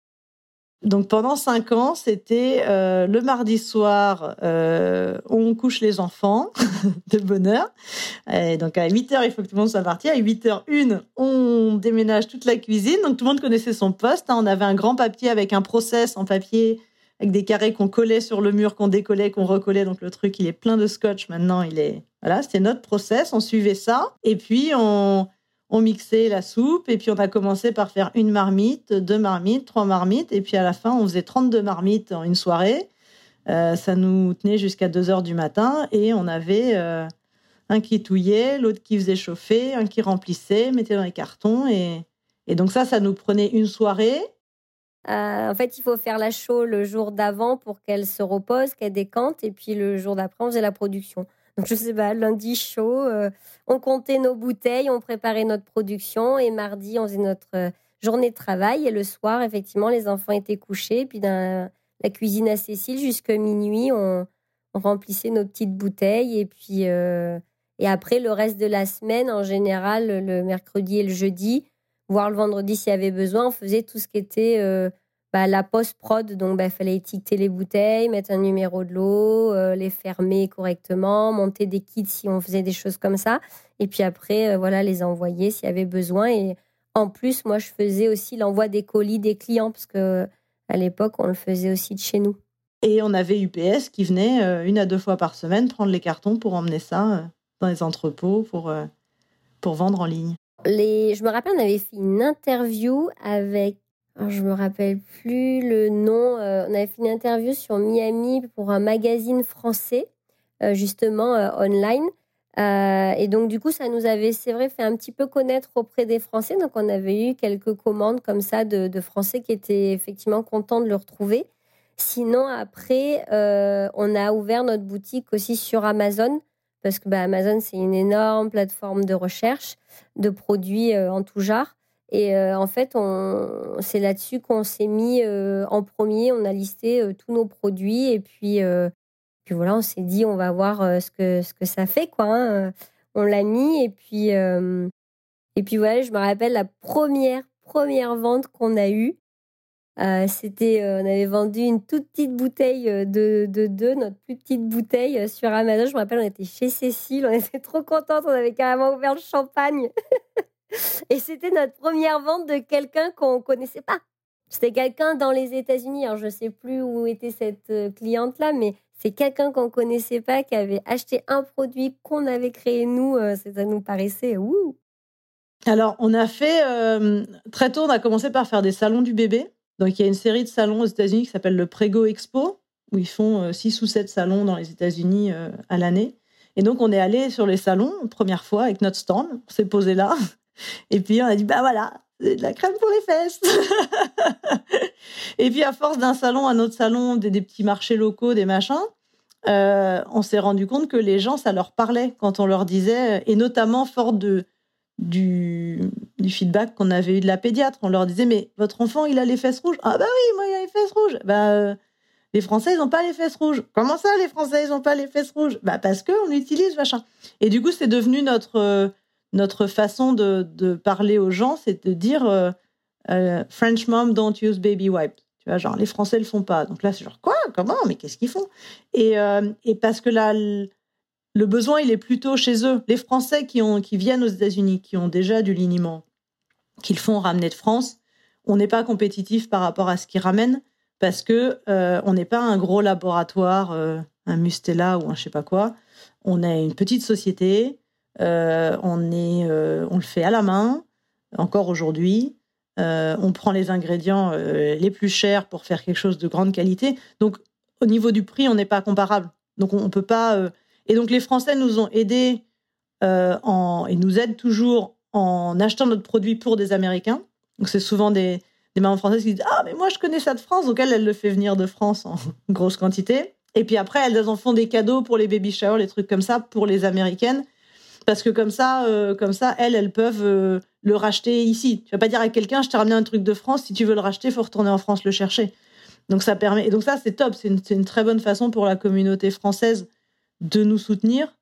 Donc pendant cinq ans, c'était euh, le mardi soir, euh, on couche les enfants de bonne heure. Et donc à huit heures, il faut que tout le monde soit parti. À huit heures une, on déménage toute la cuisine. Donc tout le monde connaissait son poste. On avait un grand papier avec un process en papier, avec des carrés qu'on collait sur le mur, qu'on décollait, qu'on recollait. Donc le truc, il est plein de scotch maintenant. Il est voilà, c'était notre process. On suivait ça. Et puis on On mixait la soupe et puis on a commencé par faire une marmite, deux marmites, trois marmites. Et puis à la fin, on faisait trente-deux marmites en une soirée. Euh, ça nous tenait jusqu'à deux heures du matin et on avait euh, un qui touillait, l'autre qui faisait chauffer, un qui remplissait, mettait dans les cartons. Et, et donc ça, ça nous prenait une soirée. Euh, en fait, il faut faire la chaux le jour d'avant pour qu'elle se repose, qu'elle décante. Et puis le jour d'après, on faisait la production. Donc, je sais pas, lundi chaud, euh, on comptait nos bouteilles, on préparait notre production et mardi, on faisait notre euh, journée de travail. Et le soir, effectivement, les enfants étaient couchés. Puis dans la cuisine à Cécile, jusqu'à minuit, on, on remplissait nos petites bouteilles. Et puis, euh, et après, le reste de la semaine, en général, le mercredi et le jeudi, voire le vendredi s'il y avait besoin, on faisait tout ce qui était... Euh, Bah, la post-prod, donc il bah, fallait étiqueter les bouteilles, mettre un numéro de l'eau, euh, les fermer correctement, monter des kits si on faisait des choses comme ça. Et puis après, euh, voilà, les envoyer s'il y avait besoin. Et en plus, moi, je faisais aussi l'envoi des colis des clients parce qu'à l'époque, on le faisait aussi de chez nous. Et on avait U P S qui venait euh, une à deux fois par semaine prendre les cartons pour emmener ça euh, dans les entrepôts pour, euh, pour vendre en ligne. Les... Je me rappelle, on avait fait une interview avec... Alors, je me rappelle plus le nom. Euh, on avait fait une interview sur Miami pour un magazine français, euh, justement euh, online. Euh, et donc, du coup, ça nous avait, c'est vrai, fait un petit peu connaître auprès des Français. Donc, on avait eu quelques commandes comme ça de, de Français qui étaient effectivement contents de le retrouver. Sinon, après, euh, on a ouvert notre boutique aussi sur Amazon parce que bah, Amazon, c'est une énorme plateforme de recherche de produits euh, en tout genre. Et euh, en fait, on, c'est là-dessus qu'on s'est mis euh, en premier. On a listé euh, tous nos produits et puis, euh, Puis voilà, on s'est dit, on va voir euh, ce que ce que ça fait, quoi. Hein. On l'a mis et puis euh, et puis voilà, je me rappelle la première première vente qu'on a eue. Euh, c'était, euh, on avait vendu une toute petite bouteille de de deux, notre plus petite bouteille euh, sur Amazon. Je me rappelle, on était chez Cécile, on était trop contentes, on avait carrément ouvert le champagne. Et c'était notre première vente de quelqu'un qu'on connaissait pas. C'était quelqu'un dans les États-Unis. Alors je sais plus où était cette cliente là, mais c'est quelqu'un qu'on connaissait pas qui avait acheté un produit qu'on avait créé nous. Euh, ça nous paraissait ouh. Alors, on a fait euh, très tôt, on a commencé par faire des salons du bébé. Donc, il y a une série de salons aux États-Unis qui s'appelle le Prego Expo, où ils font euh, six ou sept salons dans les États-Unis euh, à l'année. Et donc, on est allé sur les salons, première fois, avec notre stand. On s'est posé là. Et puis, on a dit, bah voilà, c'est de la crème pour les fesses. Et puis, à force d'un salon à un autre salon, des, des petits marchés locaux, des machins, euh, on s'est rendu compte que les gens, ça leur parlait quand on leur disait, et notamment fort de, du, du feedback qu'on avait eu de la pédiatre. On leur disait, mais votre enfant, il a les fesses rouges. Ah bah oui, moi, il a les fesses rouges. Bah, euh, les Français, ils n'ont pas les fesses rouges. Comment ça, les Français, ils n'ont pas les fesses rouges? Bah, parce qu'on utilise machin. Et du coup, c'est devenu notre, euh, notre façon de, de parler aux gens, c'est de dire euh, euh, French mom don't use baby wipes. Tu vois, genre, les Français le font pas. Donc là, c'est genre, quoi? Comment? Mais qu'est-ce qu'ils font? Et, euh, et parce que là, le besoin, il est plutôt chez eux. Les Français qui, ont, qui viennent aux États-Unis, qui ont déjà du liniment, qu'ils font ramener de France, on n'est pas compétitif par rapport à ce qu'ils ramènent parce que euh, on n'est pas un gros laboratoire, euh, un Mustela ou un je sais pas quoi. On est une petite société, euh, on, est, euh, on le fait à la main, encore aujourd'hui. Euh, on prend les ingrédients euh, les plus chers pour faire quelque chose de grande qualité. Donc, au niveau du prix, on n'est pas comparable. Donc, on ne peut pas... Euh... Et donc, les Français nous ont aidés euh, en... et nous aident toujours en achetant notre produit pour des Américains. Donc, c'est souvent des, des mamans françaises qui disent « Ah, mais moi, je connais ça de France. » Donc, elle, elle le fait venir de France en grosse quantité. Et puis après, elles en font des cadeaux pour les baby showers, les trucs comme ça, pour les Américaines. Parce que comme ça, euh, comme ça, elles, elles peuvent euh, le racheter ici. Tu vas pas dire à quelqu'un, je t'ai ramené un truc de France, si tu veux le racheter, il faut retourner en France le chercher. Donc ça permet. Et donc ça, c'est top. C'est une, c'est une très bonne façon pour la communauté française de nous soutenir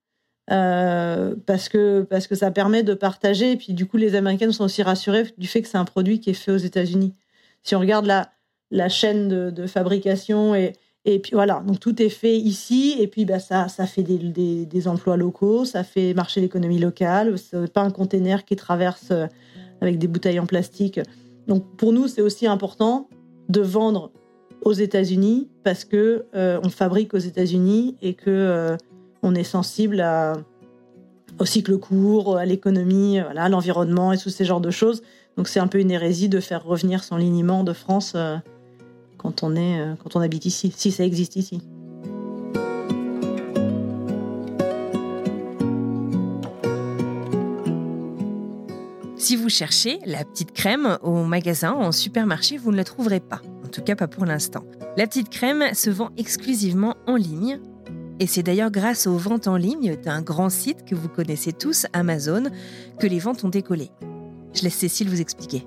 euh, parce que parce que ça permet de partager. Et puis du coup, les Américaines sont aussi rassurées du fait que c'est un produit qui est fait aux États-Unis. Si on regarde la la chaîne de, de fabrication et Et puis voilà, donc tout est fait ici, et puis bah, ça, ça fait des, des, des emplois locaux, ça fait marcher l'économie locale, c'est pas un container qui traverse avec des bouteilles en plastique. Donc pour nous, c'est aussi important de vendre aux États-Unis parce que euh, on fabrique aux États-Unis et que euh, on est sensible à, au cycle court, à l'économie, voilà, à l'environnement et tous ces genres de choses. Donc c'est un peu une hérésie de faire revenir son liniment de France. Euh, Quand on, est, quand on habite ici, si ça existe ici. Si vous cherchez la petite crème au magasin, en supermarché, vous ne la trouverez pas. En tout cas, pas pour l'instant. La petite crème se vend exclusivement en ligne. Et c'est d'ailleurs grâce aux ventes en ligne d'un grand site que vous connaissez tous, Amazon, que les ventes ont décollé. Je laisse Cécile vous expliquer.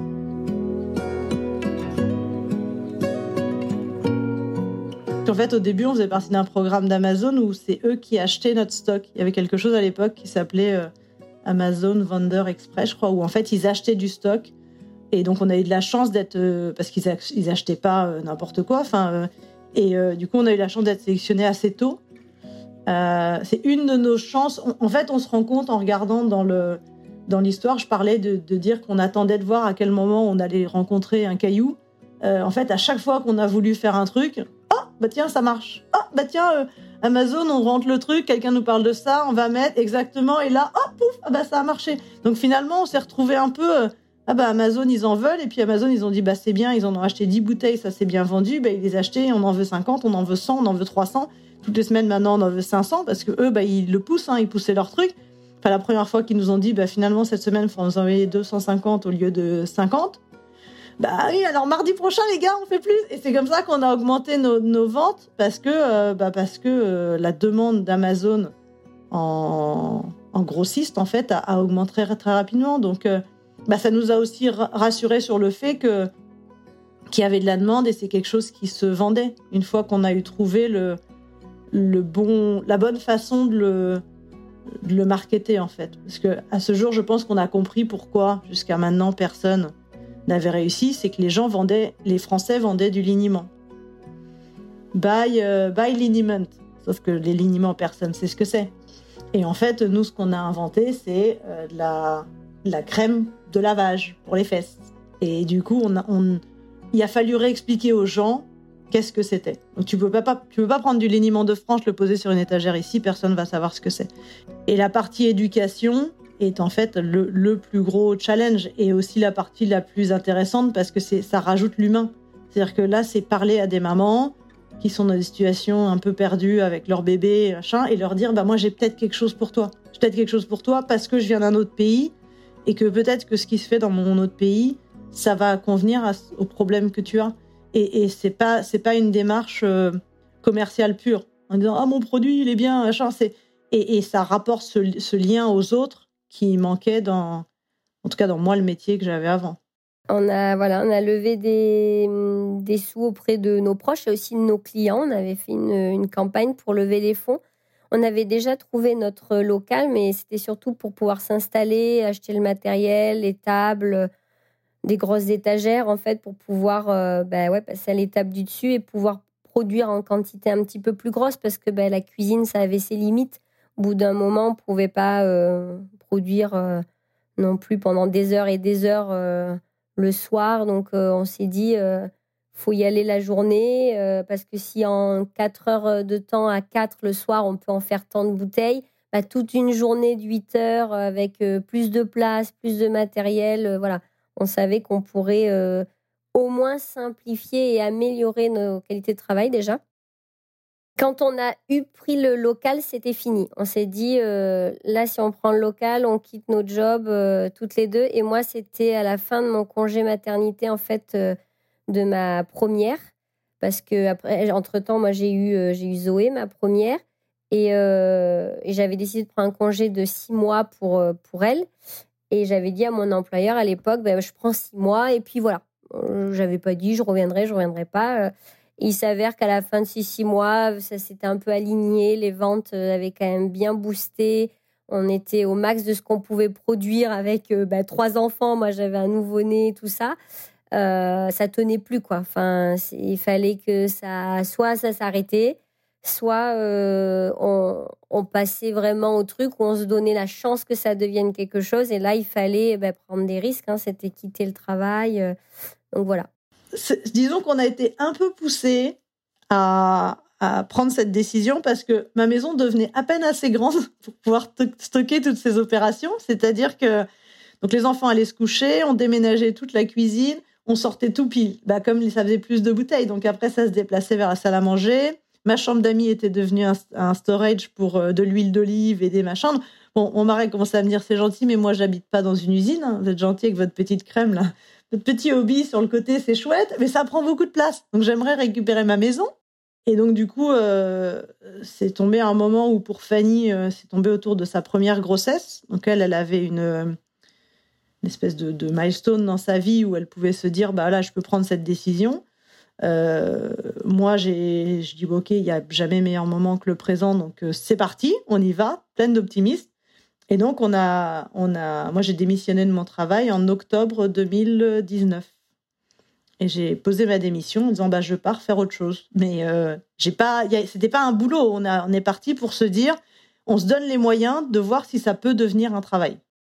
En fait, au début, on faisait partie d'un programme d'Amazon où c'est eux qui achetaient notre stock. Il y avait quelque chose à l'époque qui s'appelait euh, Amazon Vendor Express, je crois, où en fait, ils achetaient du stock. Et donc, on a eu de la chance d'être... Euh, parce qu'ils ach- ils achetaient pas euh, n'importe quoi. Euh, et euh, du coup, on a eu la chance d'être sélectionnés assez tôt. Euh, c'est une de nos chances. On, en fait, on se rend compte en regardant dans, le, dans l'histoire, je parlais de, de dire qu'on attendait de voir à quel moment on allait rencontrer un caillou. Euh, en fait, à chaque fois qu'on a voulu faire un truc... Oh, bah tiens, ça marche. Oh, bah tiens, euh, Amazon, on rentre le truc, quelqu'un nous parle de ça, on va mettre exactement, et là, oh, pouf, ah bah ça a marché. Donc finalement, on s'est retrouvé un peu, euh, ah bah Amazon, ils en veulent, et puis Amazon, ils ont dit, bah c'est bien, ils en ont acheté dix bouteilles, ça s'est bien vendu, bah ils les achetaient, on en veut cinquante, on en veut cent, on en veut trois cents. Toutes les semaines, maintenant, on en veut cinq cents, parce que eux, bah ils le poussent, hein, ils poussaient leur truc. Enfin, la première fois qu'ils nous ont dit, bah finalement, cette semaine, il faut nous envoyer deux cent cinquante au lieu de cinquante. Bah oui, alors mardi prochain, les gars, on fait plus. Et c'est comme ça qu'on a augmenté nos, nos ventes parce que, euh, bah parce que euh, la demande d'Amazon en, en grossiste, en fait, a, a augmenté très, très rapidement. Donc, euh, bah, ça nous a aussi rassurés sur le fait que, qu'il y avait de la demande et c'est quelque chose qui se vendait. Une fois qu'on a eu trouvé le, le bon, la bonne façon de le, de le marketer, en fait. Parce qu'à ce jour, je pense qu'on a compris pourquoi, jusqu'à maintenant, personne n'avait réussi. C'est que les gens vendaient, les Français vendaient du liniment. By, euh, by liniment. Sauf que les liniments, personne sait ce que c'est. Et en fait, nous, ce qu'on a inventé, c'est euh, de la, de la crème de lavage pour les fesses. Et du coup, on a, on, il a fallu réexpliquer aux gens qu'est-ce que c'était. Donc, tu peux pas, pas, tu peux pas prendre du liniment de France, le poser sur une étagère ici, personne va savoir ce que c'est. Et la partie éducation est en fait le, le plus gros challenge et aussi la partie la plus intéressante parce que c'est, ça rajoute l'humain. C'est-à-dire que là, c'est parler à des mamans qui sont dans des situations un peu perdues avec leur bébé, machin, et leur dire, bah, moi, j'ai peut-être quelque chose pour toi. J'ai peut-être quelque chose pour toi parce que je viens d'un autre pays et que peut-être que ce qui se fait dans mon autre pays, ça va convenir à, aux problèmes que tu as. Et, et c'est pas, c'est pas une démarche euh, commerciale pure. En disant, ah, mon produit, il est bien, machin. C'est... Et, et ça rapporte ce, ce lien aux autres qui manquait dans, en tout cas dans moi, le métier que j'avais avant. On a, voilà, on a levé des, des sous auprès de nos proches et aussi de nos clients. On avait fait une, une campagne pour lever les fonds. On avait déjà trouvé notre local, mais c'était surtout pour pouvoir s'installer, acheter le matériel, les tables, des grosses étagères, en fait, pour pouvoir euh, bah ouais, passer à l'étape du dessus et pouvoir produire en quantité un petit peu plus grosse parce que bah, la cuisine, ça avait ses limites. Au bout d'un moment, on ne pouvait pas euh, produire euh, non plus pendant des heures et des heures euh, le soir. Donc, euh, on s'est dit, euh, faut y aller la journée euh, parce que si en quatre heures de temps à quatre le soir, on peut en faire tant de bouteilles, bah, toute une journée de huit heures avec euh, plus de place, plus de matériel, euh, voilà. On savait qu'on pourrait euh, au moins simplifier et améliorer nos qualités de travail déjà. Quand on a eu pris le local, c'était fini. On s'est dit, euh, là, si on prend le local, on quitte notre job euh, toutes les deux. Et moi, c'était à la fin de mon congé maternité, en fait, euh, de ma première. Parce que après, entre-temps, moi, j'ai eu, euh, j'ai eu Zoé, ma première. Et, euh, et j'avais décidé de prendre un congé de six mois pour, euh, pour elle. Et j'avais dit à mon employeur à l'époque, ben, je prends six mois et puis voilà. Euh, j'avais pas dit je reviendrai, je reviendrai pas. Euh, il s'avère qu'à la fin de ces six mois, ça s'était un peu aligné. Les ventes avaient quand même bien boosté. On était au max de ce qu'on pouvait produire avec euh, ben, trois enfants. Moi, j'avais un nouveau-né, tout ça. Euh, ça tenait plus, quoi. Enfin, il fallait que ça, soit ça s'arrêtait, soit euh, on, on passait vraiment au truc où on se donnait la chance que ça devienne quelque chose. Et là, il fallait ben, prendre des risques. Hein, c'était quitter le travail. Euh, donc voilà. C'est, disons qu'on a été un peu poussés à, à prendre cette décision parce que ma maison devenait à peine assez grande pour pouvoir t- stocker toutes ces opérations. C'est-à-dire que donc les enfants allaient se coucher, on déménageait toute la cuisine, on sortait tout pile. Bah, comme ça faisait plus de bouteilles. Donc après, ça se déplaçait vers la salle à manger. Ma chambre d'amis était devenue un, un storage pour euh, de l'huile d'olive et des machins. Bon, mon mari commençait à me dire, c'est gentil, mais moi, j'habite pas dans une usine. Hein. Vous êtes gentil avec votre petite crème, là. Votre petit hobby sur le côté, c'est chouette, mais ça prend beaucoup de place. Donc, j'aimerais récupérer ma maison. Et donc, du coup, euh, c'est tombé à un moment où, pour Fanny, euh, c'est tombé autour de sa première grossesse. Donc, elle, elle avait une, euh, une espèce de, de milestone dans sa vie où elle pouvait se dire, bah là, je peux prendre cette décision. Euh, moi, j'ai, je dis, OK, il n'y a jamais meilleur moment que le présent, donc euh, c'est parti, on y va, pleine d'optimisme. Et donc, on a, on a, moi, j'ai démissionné de mon travail en octobre deux mille dix-neuf. Et j'ai posé ma démission en disant, bah, je pars faire autre chose. Mais euh, j'ai pas, y a, c'était pas un boulot, on, a, on est parti pour se dire, on se donne les moyens de voir si ça peut devenir un travail.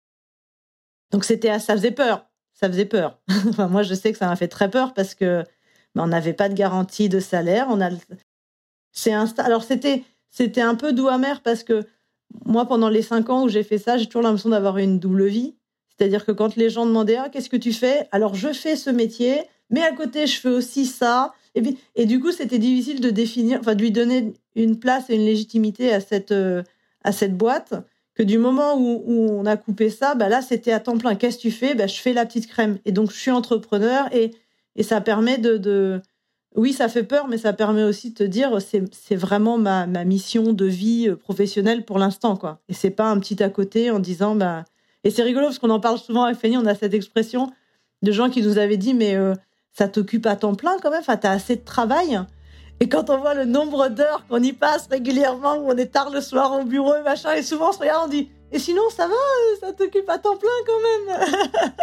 Donc, c'était, ça faisait peur, ça faisait peur. Enfin, moi, je sais que ça m'a fait très peur parce que mais on n'avait pas de garantie de salaire. On a... c'est un... Alors, c'était... c'était un peu doux amer parce que moi, pendant les cinq ans où j'ai fait ça, j'ai toujours l'impression d'avoir eu une double vie. C'est-à-dire que quand les gens demandaient « Ah, qu'est-ce que tu fais ?» Alors, je fais ce métier, mais à côté, je fais aussi ça. Et, puis... et du coup, c'était difficile de définir, enfin, de lui donner une place et une légitimité à cette, euh, à cette boîte, que du moment où, où on a coupé ça, bah là, c'était à temps plein. Qu'est-ce que tu fais ? Bah, je fais la petite crème. Et donc, je suis entrepreneur et Et ça permet de, de... Oui, ça fait peur, mais ça permet aussi de te dire c'est, c'est vraiment ma, ma mission de vie professionnelle pour l'instant, quoi. Et c'est pas un petit à côté en disant... Bah... Et c'est rigolo, parce qu'on en parle souvent avec Fanny, on a cette expression de gens qui nous avaient dit « Mais euh, ça t'occupe à temps plein quand même, enfin, t'as assez de travail ?» Et quand on voit le nombre d'heures qu'on y passe régulièrement, où on est tard le soir au bureau et machin, et souvent on se regarde, on dit « Et sinon, ça va, ça t'occupe à temps plein quand même !»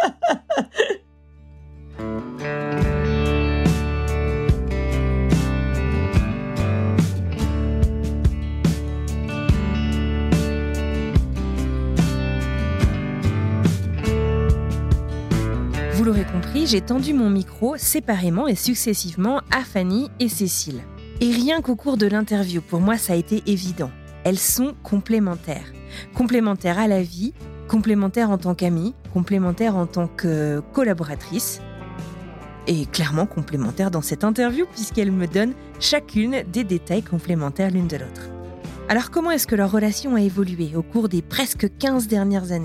Vous l'aurez compris, j'ai tendu mon micro séparément et successivement à Fanny et Cécile. Et rien qu'au cours de l'interview, pour moi, ça a été évident. Elles sont complémentaires. Complémentaires à la vie, complémentaires en tant qu'amies, complémentaires en tant que collaboratrices. Et clairement complémentaires dans cette interview, puisqu'elles me donnent chacune des détails complémentaires l'une de l'autre. Alors comment est-ce que leur relation a évolué au cours des presque quinze dernières années ?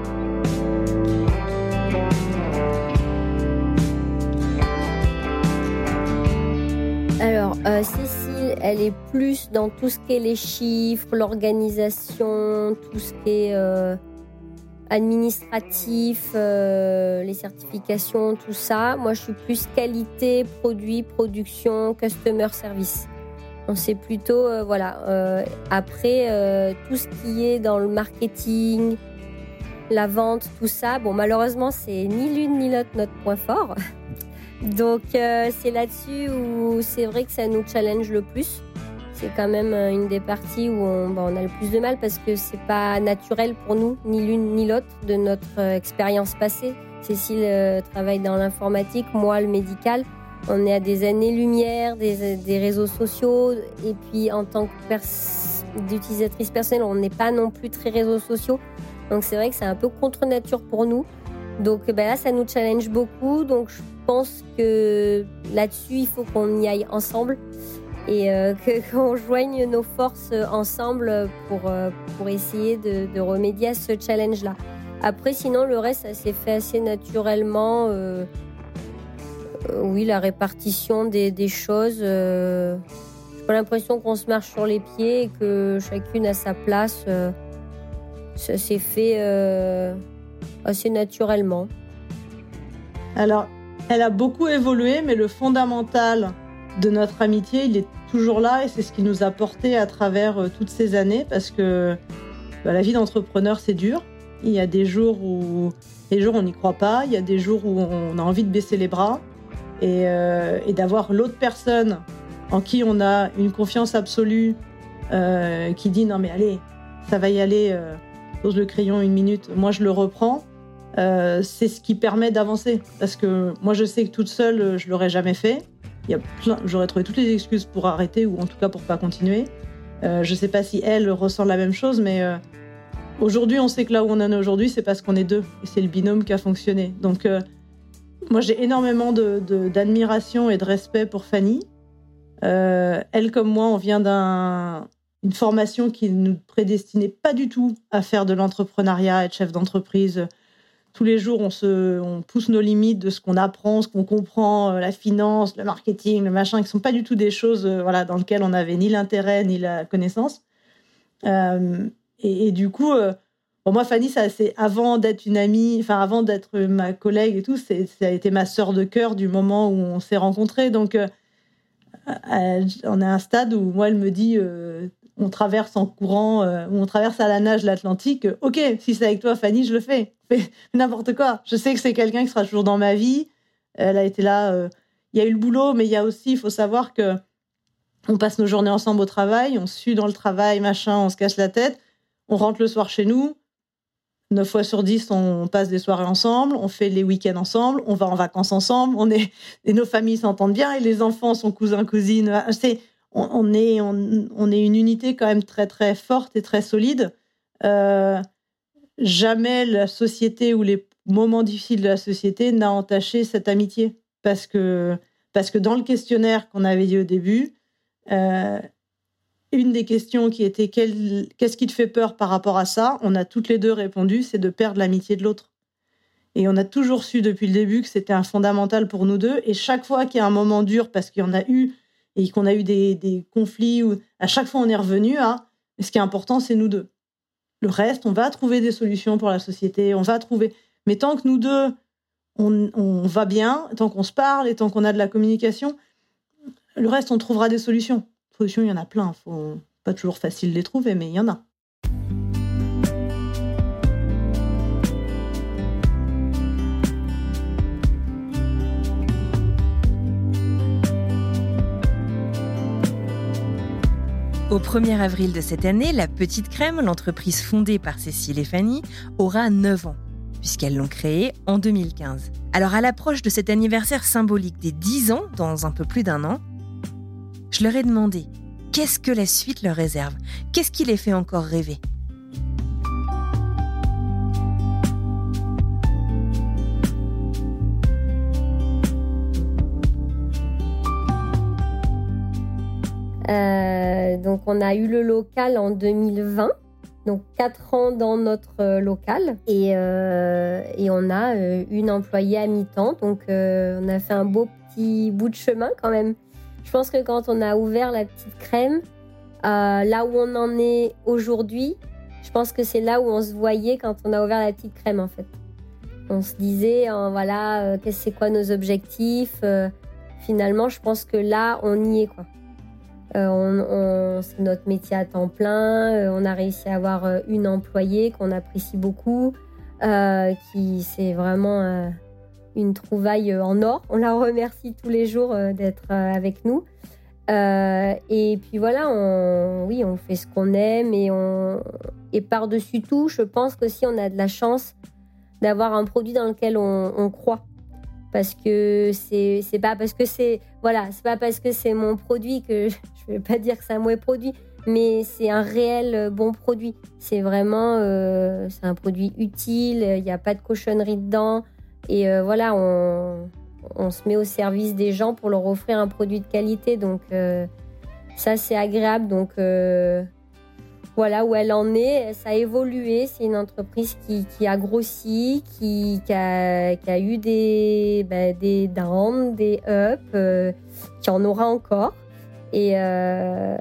Alors, euh, Cécile, elle est plus dans tout ce qui est les chiffres, l'organisation, tout ce qui est euh, administratif, euh, les certifications, tout ça. Moi, je suis plus qualité, produit, production, customer service. On sait plutôt, euh, voilà. Euh, après, euh, tout ce qui est dans le marketing, la vente, tout ça, bon, malheureusement, c'est ni l'une ni l'autre notre point fort. Donc, euh, c'est là-dessus où c'est vrai que ça nous challenge le plus. C'est quand même une des parties où on, bah, on a le plus de mal parce que c'est pas naturel pour nous, ni l'une ni l'autre, de notre euh, expérience passée. Cécile euh, travaille dans l'informatique, moi le médical. On est à des années-lumière des, des réseaux sociaux. Et puis, en tant que pers- d'utilisatrice personnelle, on n'est pas non plus très réseaux sociaux. Donc, c'est vrai que c'est un peu contre nature pour nous. Donc ben là, ça nous challenge beaucoup. Donc je pense que là-dessus, il faut qu'on y aille ensemble et euh, que, qu'on joigne nos forces ensemble pour, euh, pour essayer de, de remédier à ce challenge-là. Après, sinon, le reste, ça s'est fait assez naturellement. Euh, euh, oui, la répartition des, des choses. Euh, j'ai pas l'impression qu'on se marche sur les pieds et que chacune a sa place. Euh, ça s'est fait... Euh, assez naturellement. Alors, elle a beaucoup évolué, mais le fondamental de notre amitié, il est toujours là et c'est ce qui nous a porté à travers euh, toutes ces années parce que bah, la vie d'entrepreneur, c'est dur. Il y a des jours où des jours on n'y croit pas, il y a des jours où on a envie de baisser les bras et, euh, et d'avoir l'autre personne en qui on a une confiance absolue euh, qui dit non mais allez, ça va y aller, euh, pose le crayon une minute, moi je le reprends. Euh, c'est ce qui permet d'avancer parce que moi je sais que toute seule je l'aurais jamais fait. Il y a plein, j'aurais trouvé toutes les excuses pour arrêter ou en tout cas pour pas continuer. Euh, je sais pas si elle ressent la même chose, mais euh, aujourd'hui on sait que là où on en est aujourd'hui, c'est parce qu'on est deux et c'est le binôme qui a fonctionné. Donc euh, moi j'ai énormément de, de, d'admiration et de respect pour Fanny. Euh, elle comme moi, on vient d'un une formation qui ne nous prédestinait pas du tout à faire de l'entrepreneuriat, à être chef d'entreprise. Tous les jours, on, se, on pousse nos limites de ce qu'on apprend, ce qu'on comprend, la finance, le marketing, le machin, qui ne sont pas du tout des choses euh, voilà, dans lesquelles on n'avait ni l'intérêt ni la connaissance. Euh, et, et du coup, euh, bon, moi, Fanny, ça, c'est avant d'être une amie, enfin avant d'être ma collègue et tout, c'est, ça a été ma sœur de cœur du moment où on s'est rencontrés. Donc, euh, euh, on est à un stade où moi, elle me dit... Euh, on traverse en courant, euh, ou on traverse à la nage l'Atlantique, euh, ok, si c'est avec toi, Fanny, je le fais. Fais n'importe quoi. Je sais que c'est quelqu'un qui sera toujours dans ma vie. Elle a été là. Euh, il y a eu le boulot, mais il y a aussi, il faut savoir que on passe nos journées ensemble au travail, on sue dans le travail, machin, on se casse la tête. On rentre le soir chez nous. Neuf fois sur dix, on passe des soirées ensemble, on fait les week-ends ensemble, on va en vacances ensemble, on est, et nos familles s'entendent bien, et les enfants sont cousins, cousines. C'est On est, on, on est une unité quand même très, très forte et très solide. Euh, jamais la société ou les moments difficiles de la société n'a entaché cette amitié. Parce que, parce que dans le questionnaire qu'on avait dit au début, euh, une des questions qui était quel, qu'est-ce qui te fait peur par rapport à ça, on a toutes les deux répondu, c'est de perdre l'amitié de l'autre. Et on a toujours su depuis le début que c'était un fondamental pour nous deux. Et chaque fois qu'il y a un moment dur, parce qu'il y en a eu, et qu'on a eu des, des conflits, où à chaque fois on est revenu à ce qui est important, c'est nous deux. Le reste, on va trouver des solutions pour la société, on va trouver. Mais tant que nous deux, on, on va bien, tant qu'on se parle et tant qu'on a de la communication, Le reste, on trouvera des solutions. Solutions, il y en a plein. Faut pas toujours facile de les trouver, mais il y en a. Au premier avril de cette année, La Petite Crème, l'entreprise fondée par Cécile et Fanny, aura neuf ans, puisqu'elles l'ont créée en deux mille quinze. Alors à l'approche de cet anniversaire symbolique des dix ans, dans un peu plus d'un an, je leur ai demandé qu'est-ce que la suite leur réserve, qu'est-ce qui les fait encore rêver. Euh, donc on a eu le local en deux mille vingt, donc quatre ans dans notre euh, local et, euh, et on a euh, une employée à mi-temps, donc euh, on a fait un beau petit bout de chemin quand même. Je pense que quand on a ouvert La Petite Crème, euh, là où on en est aujourd'hui, je pense que c'est là où on se voyait quand on a ouvert La Petite Crème en fait. On se disait euh, voilà, euh, c'est quoi nos objectifs, euh, finalement je pense que là on y est quoi. Euh, on, on, c'est notre métier à temps plein. Euh, on a réussi à avoir euh, une employée qu'on apprécie beaucoup, euh, qui c'est vraiment euh, une trouvaille en or. On la remercie tous les jours euh, d'être euh, avec nous. Euh, et puis voilà, on, oui, on fait ce qu'on aime et, on, et par-dessus tout, je pense qu'aussi on a de la chance d'avoir un produit dans lequel on, on croit. Parce que c'est, c'est pas parce que c'est, voilà, c'est pas parce que c'est mon produit que je, je vais pas dire que c'est un mauvais produit, mais c'est un réel bon produit. C'est vraiment, euh, c'est un produit utile, il n'y a pas de cochonnerie dedans. Et euh, voilà, on, on se met au service des gens pour leur offrir un produit de qualité. Donc euh, ça, c'est agréable. Donc euh, voilà où elle en est. Ça a évolué. C'est une entreprise qui, qui a grossi, qui, qui, a, qui a eu des, ben, des downs, des ups, euh, qui en aura encore. Et, euh,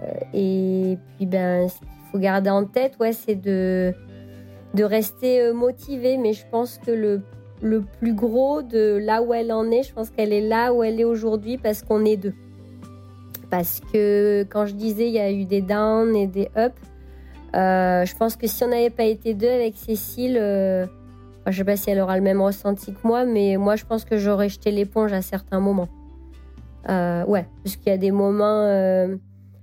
et puis, ben, ce qu'il faut garder en tête, ouais, c'est de, de rester motivé. Mais je pense que le, le plus gros de là où elle en est, je pense qu'elle est là où elle est aujourd'hui parce qu'on est deux. Parce que quand je disais il y a eu des downs et des ups, euh, je pense que si on n'avait pas été deux avec Cécile, euh, je ne sais pas si elle aura le même ressenti que moi, mais moi je pense que j'aurais jeté l'éponge à certains moments. Euh, ouais, parce qu'il y a des moments, euh,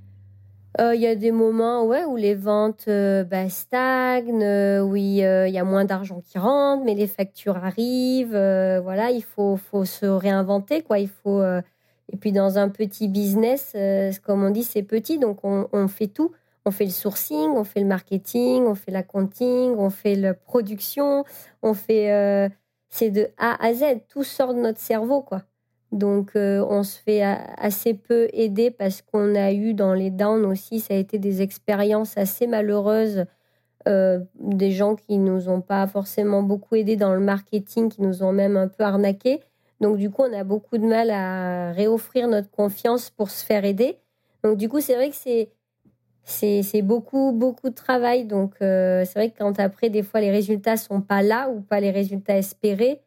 euh, il y a des moments ouais, où les ventes euh, bah, stagnent, euh, où il euh, y a moins d'argent qui rentre, mais les factures arrivent. Euh, voilà, il faut, faut se réinventer, quoi. Il faut euh, Et puis dans un petit business, euh, comme on dit, c'est petit, donc on, on fait tout. On fait le sourcing, on fait le marketing, on fait l'accounting, on fait la production, on fait... Euh, c'est de A à Z, tout sort de notre cerveau, quoi. Donc euh, on se fait assez peu aider parce qu'on a eu dans les downs aussi, ça a été des expériences assez malheureuses, euh, des gens qui nous ont pas forcément beaucoup aidés dans le marketing, qui nous ont même un peu arnaqués. Donc, du coup, on a beaucoup de mal à réoffrir notre confiance pour se faire aider. Donc, du coup, c'est vrai que c'est, c'est, c'est beaucoup, beaucoup de travail. Donc, euh, c'est vrai que quand après, des fois, les résultats sont pas là ou pas les résultats espérés,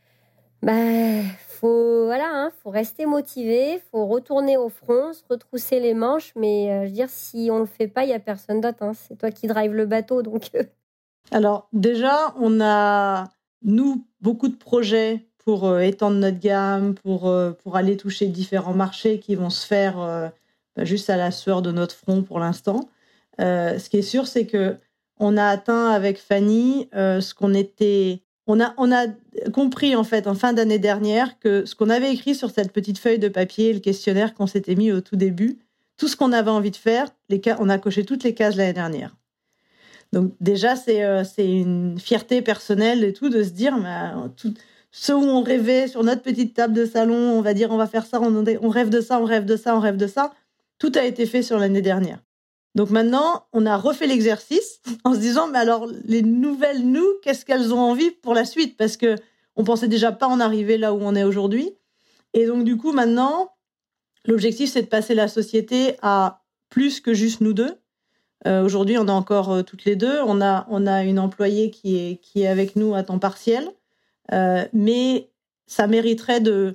bah, faut, voilà, hein, faut rester motivé, faut retourner au front, se retrousser les manches. Mais, euh, je veux dire, si on le fait pas, il y a personne d'autre, hein. C'est toi qui drive le bateau, donc. Alors, déjà, on a, nous, beaucoup de projets pour euh, étendre notre gamme, pour, euh, pour aller toucher différents marchés qui vont se faire euh, bah, juste à la sueur de notre front pour l'instant. Euh, ce qui est sûr, c'est qu'on a atteint avec Fanny euh, ce qu'on était... On a, on a compris, en fait, en fin d'année dernière, que ce qu'on avait écrit sur cette petite feuille de papier, le questionnaire qu'on s'était mis au tout début, tout ce qu'on avait envie de faire, les ca- on a coché toutes les cases l'année dernière. Donc déjà, c'est, euh, c'est une fierté personnelle et tout, de se dire... Bah, tout, ce où on rêvait sur notre petite table de salon, on va dire on va faire ça, on, on rêve de ça, on rêve de ça, on rêve de ça. Tout a été fait sur l'année dernière. Donc maintenant, on a refait l'exercice en se disant, mais alors les nouvelles nous, qu'est-ce qu'elles ont envie pour la suite ? Parce que on pensait déjà pas en arriver là où on est aujourd'hui. Et donc du coup, maintenant, l'objectif, c'est de passer la société à plus que juste nous deux. Euh, aujourd'hui, on est encore euh, toutes les deux. On a, on a une employée qui est, qui est avec nous à temps partiel. Euh, mais ça mériterait de,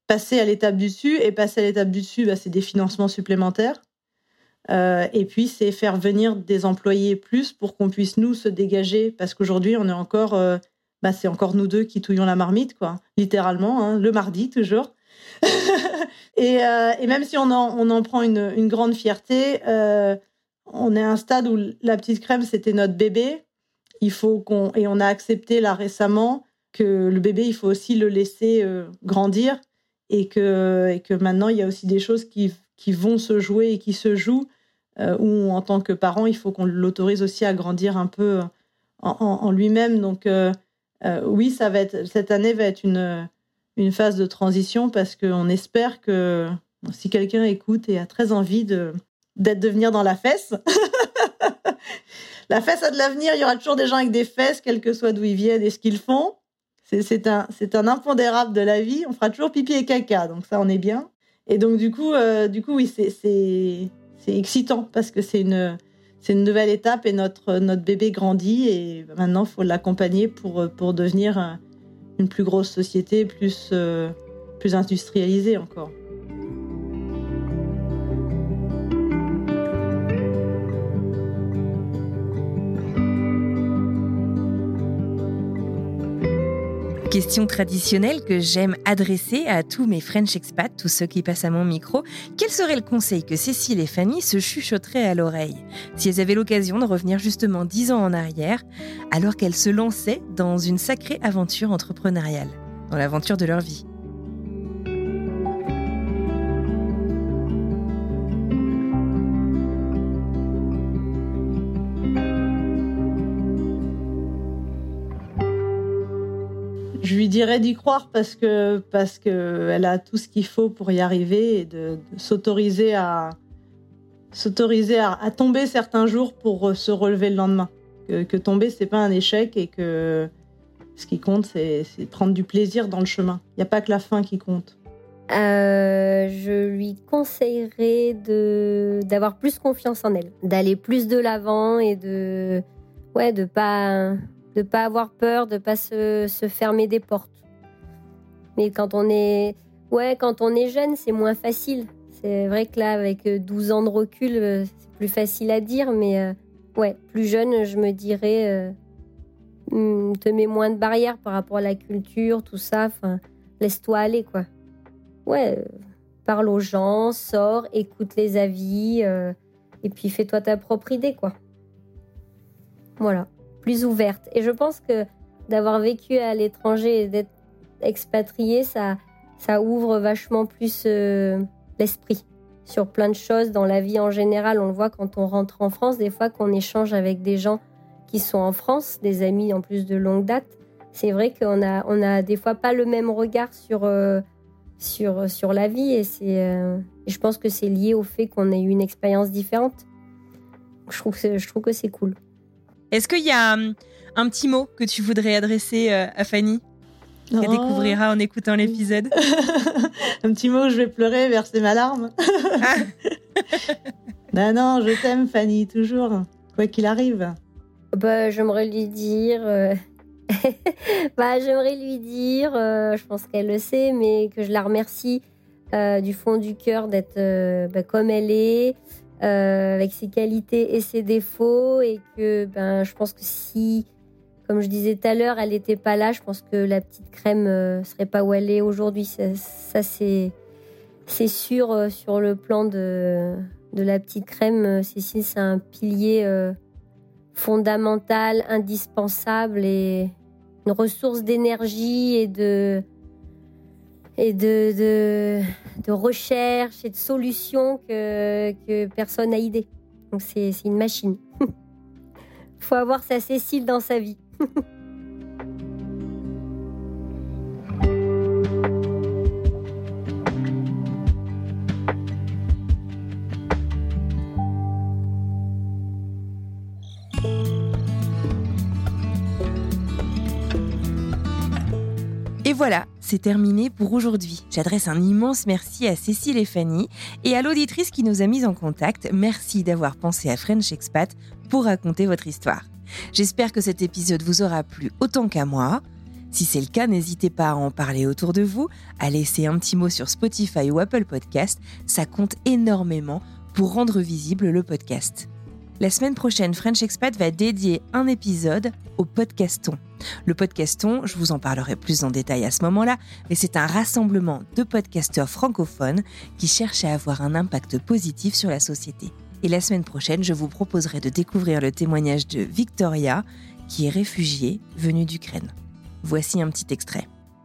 passer à l'étape du dessus. Et passer à l'étape du dessus, bah, c'est des financements supplémentaires. Euh, et puis, c'est faire venir des employés plus pour qu'on puisse, nous, se dégager. Parce qu'aujourd'hui, on est encore, euh, bah, c'est encore nous deux qui touillons la marmite, quoi. Littéralement, hein, le mardi, toujours. et, euh, et même si on en, on en prend une, une grande fierté, euh, on est à un stade où la petite crème, c'était notre bébé. Il faut qu'on, et on a accepté là récemment que le bébé, il faut aussi le laisser euh, grandir et que, et que maintenant, il y a aussi des choses qui, qui vont se jouer et qui se jouent euh, où, en tant que parent, il faut qu'on l'autorise aussi à grandir un peu en, en, en lui-même. Donc, euh, euh, oui, ça va être, cette année va être une, une phase de transition parce qu'on espère que bon, si quelqu'un écoute et a très envie de, d'être, de venir dans la fesse, la fesse a de l'avenir, il y aura toujours des gens avec des fesses, quel que soit d'où ils viennent et ce qu'ils font. C'est, c'est, un, c'est un impondérable de la vie. On fera toujours pipi et caca, donc ça, on est bien. Et donc, du coup, euh, du coup oui, c'est, c'est, c'est excitant parce que c'est une, c'est une nouvelle étape et notre, notre bébé grandit et maintenant, il faut l'accompagner pour, pour devenir un, une plus grosse société, plus, euh, plus industrialisée encore. Question traditionnelle que j'aime adresser à tous mes French expats, tous ceux qui passent à mon micro. Quel serait le conseil que Cécile et Fanny se chuchoteraient à l'oreille si elles avaient l'occasion de revenir justement dix ans en arrière, alors qu'elles se lançaient dans une sacrée aventure entrepreneuriale, dans l'aventure de leur vie? Je lui dirais d'y croire parce que parce que elle a tout ce qu'il faut pour y arriver et de, de s'autoriser à s'autoriser à, à tomber certains jours pour se relever le lendemain. Que, que tomber c'est pas un échec et que ce qui compte c'est, c'est prendre du plaisir dans le chemin. Il y a pas que la fin qui compte. Euh, je lui conseillerais de d'avoir plus confiance en elle, d'aller plus de l'avant et de ouais de pas de pas avoir peur, de pas se, se fermer des portes. Mais quand on est, ouais, quand on est jeune, c'est moins facile. C'est vrai que là, avec douze ans de recul, c'est plus facile à dire, mais euh, ouais, plus jeune, je me dirais, euh, te mets moins de barrières par rapport à la culture, tout ça. Enfin, laisse-toi aller, quoi. Ouais, euh, parle aux gens, sors, écoute les avis, euh, et puis fais-toi ta propre idée, quoi. Voilà. Plus ouverte. Et je pense que d'avoir vécu à l'étranger et d'être expatrié, ça, ça ouvre vachement plus euh, l'esprit sur plein de choses dans la vie en général. On le voit quand on rentre en France, des fois qu'on échange avec des gens qui sont en France, des amis en plus de longue date. C'est vrai qu'on a, on a des fois pas le même regard sur, euh, sur, sur la vie et, c'est, euh, et je pense que c'est lié au fait qu'on ait eu une expérience différente. Je trouve que c'est, je trouve que c'est cool. Est-ce qu'il y a un, un petit mot que tu voudrais adresser à Fanny, qu'elle oh. découvrira en écoutant l'épisode? Un petit mot où je vais pleurer, verser ma larme. Ah. Non, non, je t'aime Fanny, toujours, quoi qu'il arrive. Bah, j'aimerais lui dire... Euh... bah, j'aimerais lui dire, euh, je pense qu'elle le sait, mais que je la remercie euh, du fond du cœur d'être euh, bah, comme elle est, Euh, avec ses qualités et ses défauts et que ben, je pense que si, comme je disais tout à l'heure, elle n'était pas là, je pense que la petite crème ne euh, serait pas où elle est aujourd'hui. Ça, ça c'est, c'est sûr euh, sur le plan de, de la petite crème. Euh, Cécile, c'est un pilier euh, fondamental, indispensable et une ressource d'énergie et de... et de, de, de recherche et de solutions que, que personne n'a idée. Donc c'est, c'est une machine. Il faut avoir sa Cécile dans sa vie. Et voilà, c'est terminé pour aujourd'hui. J'adresse un immense merci à Cécile et Fanny et à l'auditrice qui nous a mis en contact. Merci d'avoir pensé à French Expat pour raconter votre histoire. J'espère que cet épisode vous aura plu autant qu'à moi. Si c'est le cas, n'hésitez pas à en parler autour de vous, à laisser un petit mot sur Spotify ou Apple Podcast. Ça compte énormément pour rendre visible le podcast. La semaine prochaine, French Expat va dédier un épisode au podcaston. Le podcaston, je vous en parlerai plus en détail à ce moment-là, mais c'est un rassemblement de podcasteurs francophones qui cherchent à avoir un impact positif sur la société. Et la semaine prochaine, je vous proposerai de découvrir le témoignage de Victoria, qui est réfugiée venue d'Ukraine. Voici un petit extrait.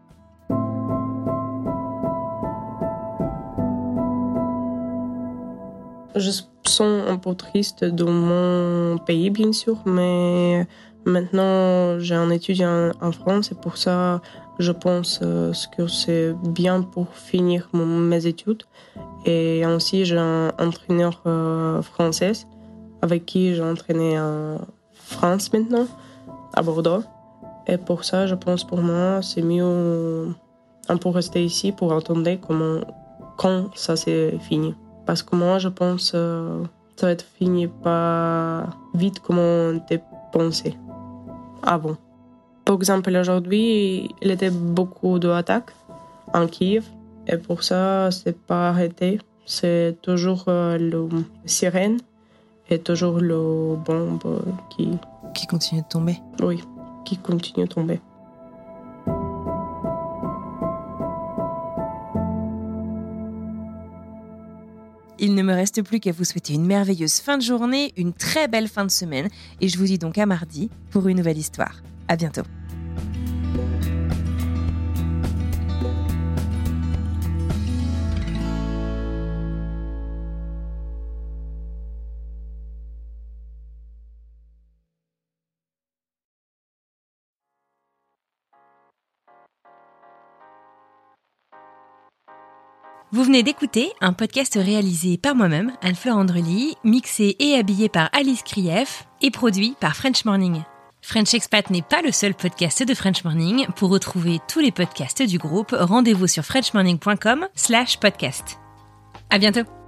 Je sens un peu triste dans mon pays, bien sûr, mais maintenant j'ai un étudiant en France et pour ça, je pense que c'est bien pour finir mes études. Et aussi, j'ai un entraîneur français avec qui j'ai entraîné en France maintenant, à Bordeaux. Et pour ça, je pense pour moi, c'est mieux un peu rester ici pour attendre comment, quand ça c'est fini. Parce que moi, je pense que euh, ça va être fini pas vite comme on était pensé avant. Par exemple, aujourd'hui, il y était beaucoup d'attaques en Kiev. Et pour ça, c'est pas arrêté. C'est toujours euh, le sirène et toujours le bombe qui... Qui continue de tomber. Oui, qui continue de tomber. Il ne me reste plus qu'à vous souhaiter une merveilleuse fin de journée, une très belle fin de semaine, et je vous dis donc à mardi pour une nouvelle histoire. À bientôt. Vous venez d'écouter un podcast réalisé par moi-même, Anne-Fleur Andrely, mixé et habillé par Alice Krief et produit par French Morning. French Expat n'est pas le seul podcast de French Morning. Pour retrouver tous les podcasts du groupe, rendez-vous sur french morning point com slash podcast. À bientôt.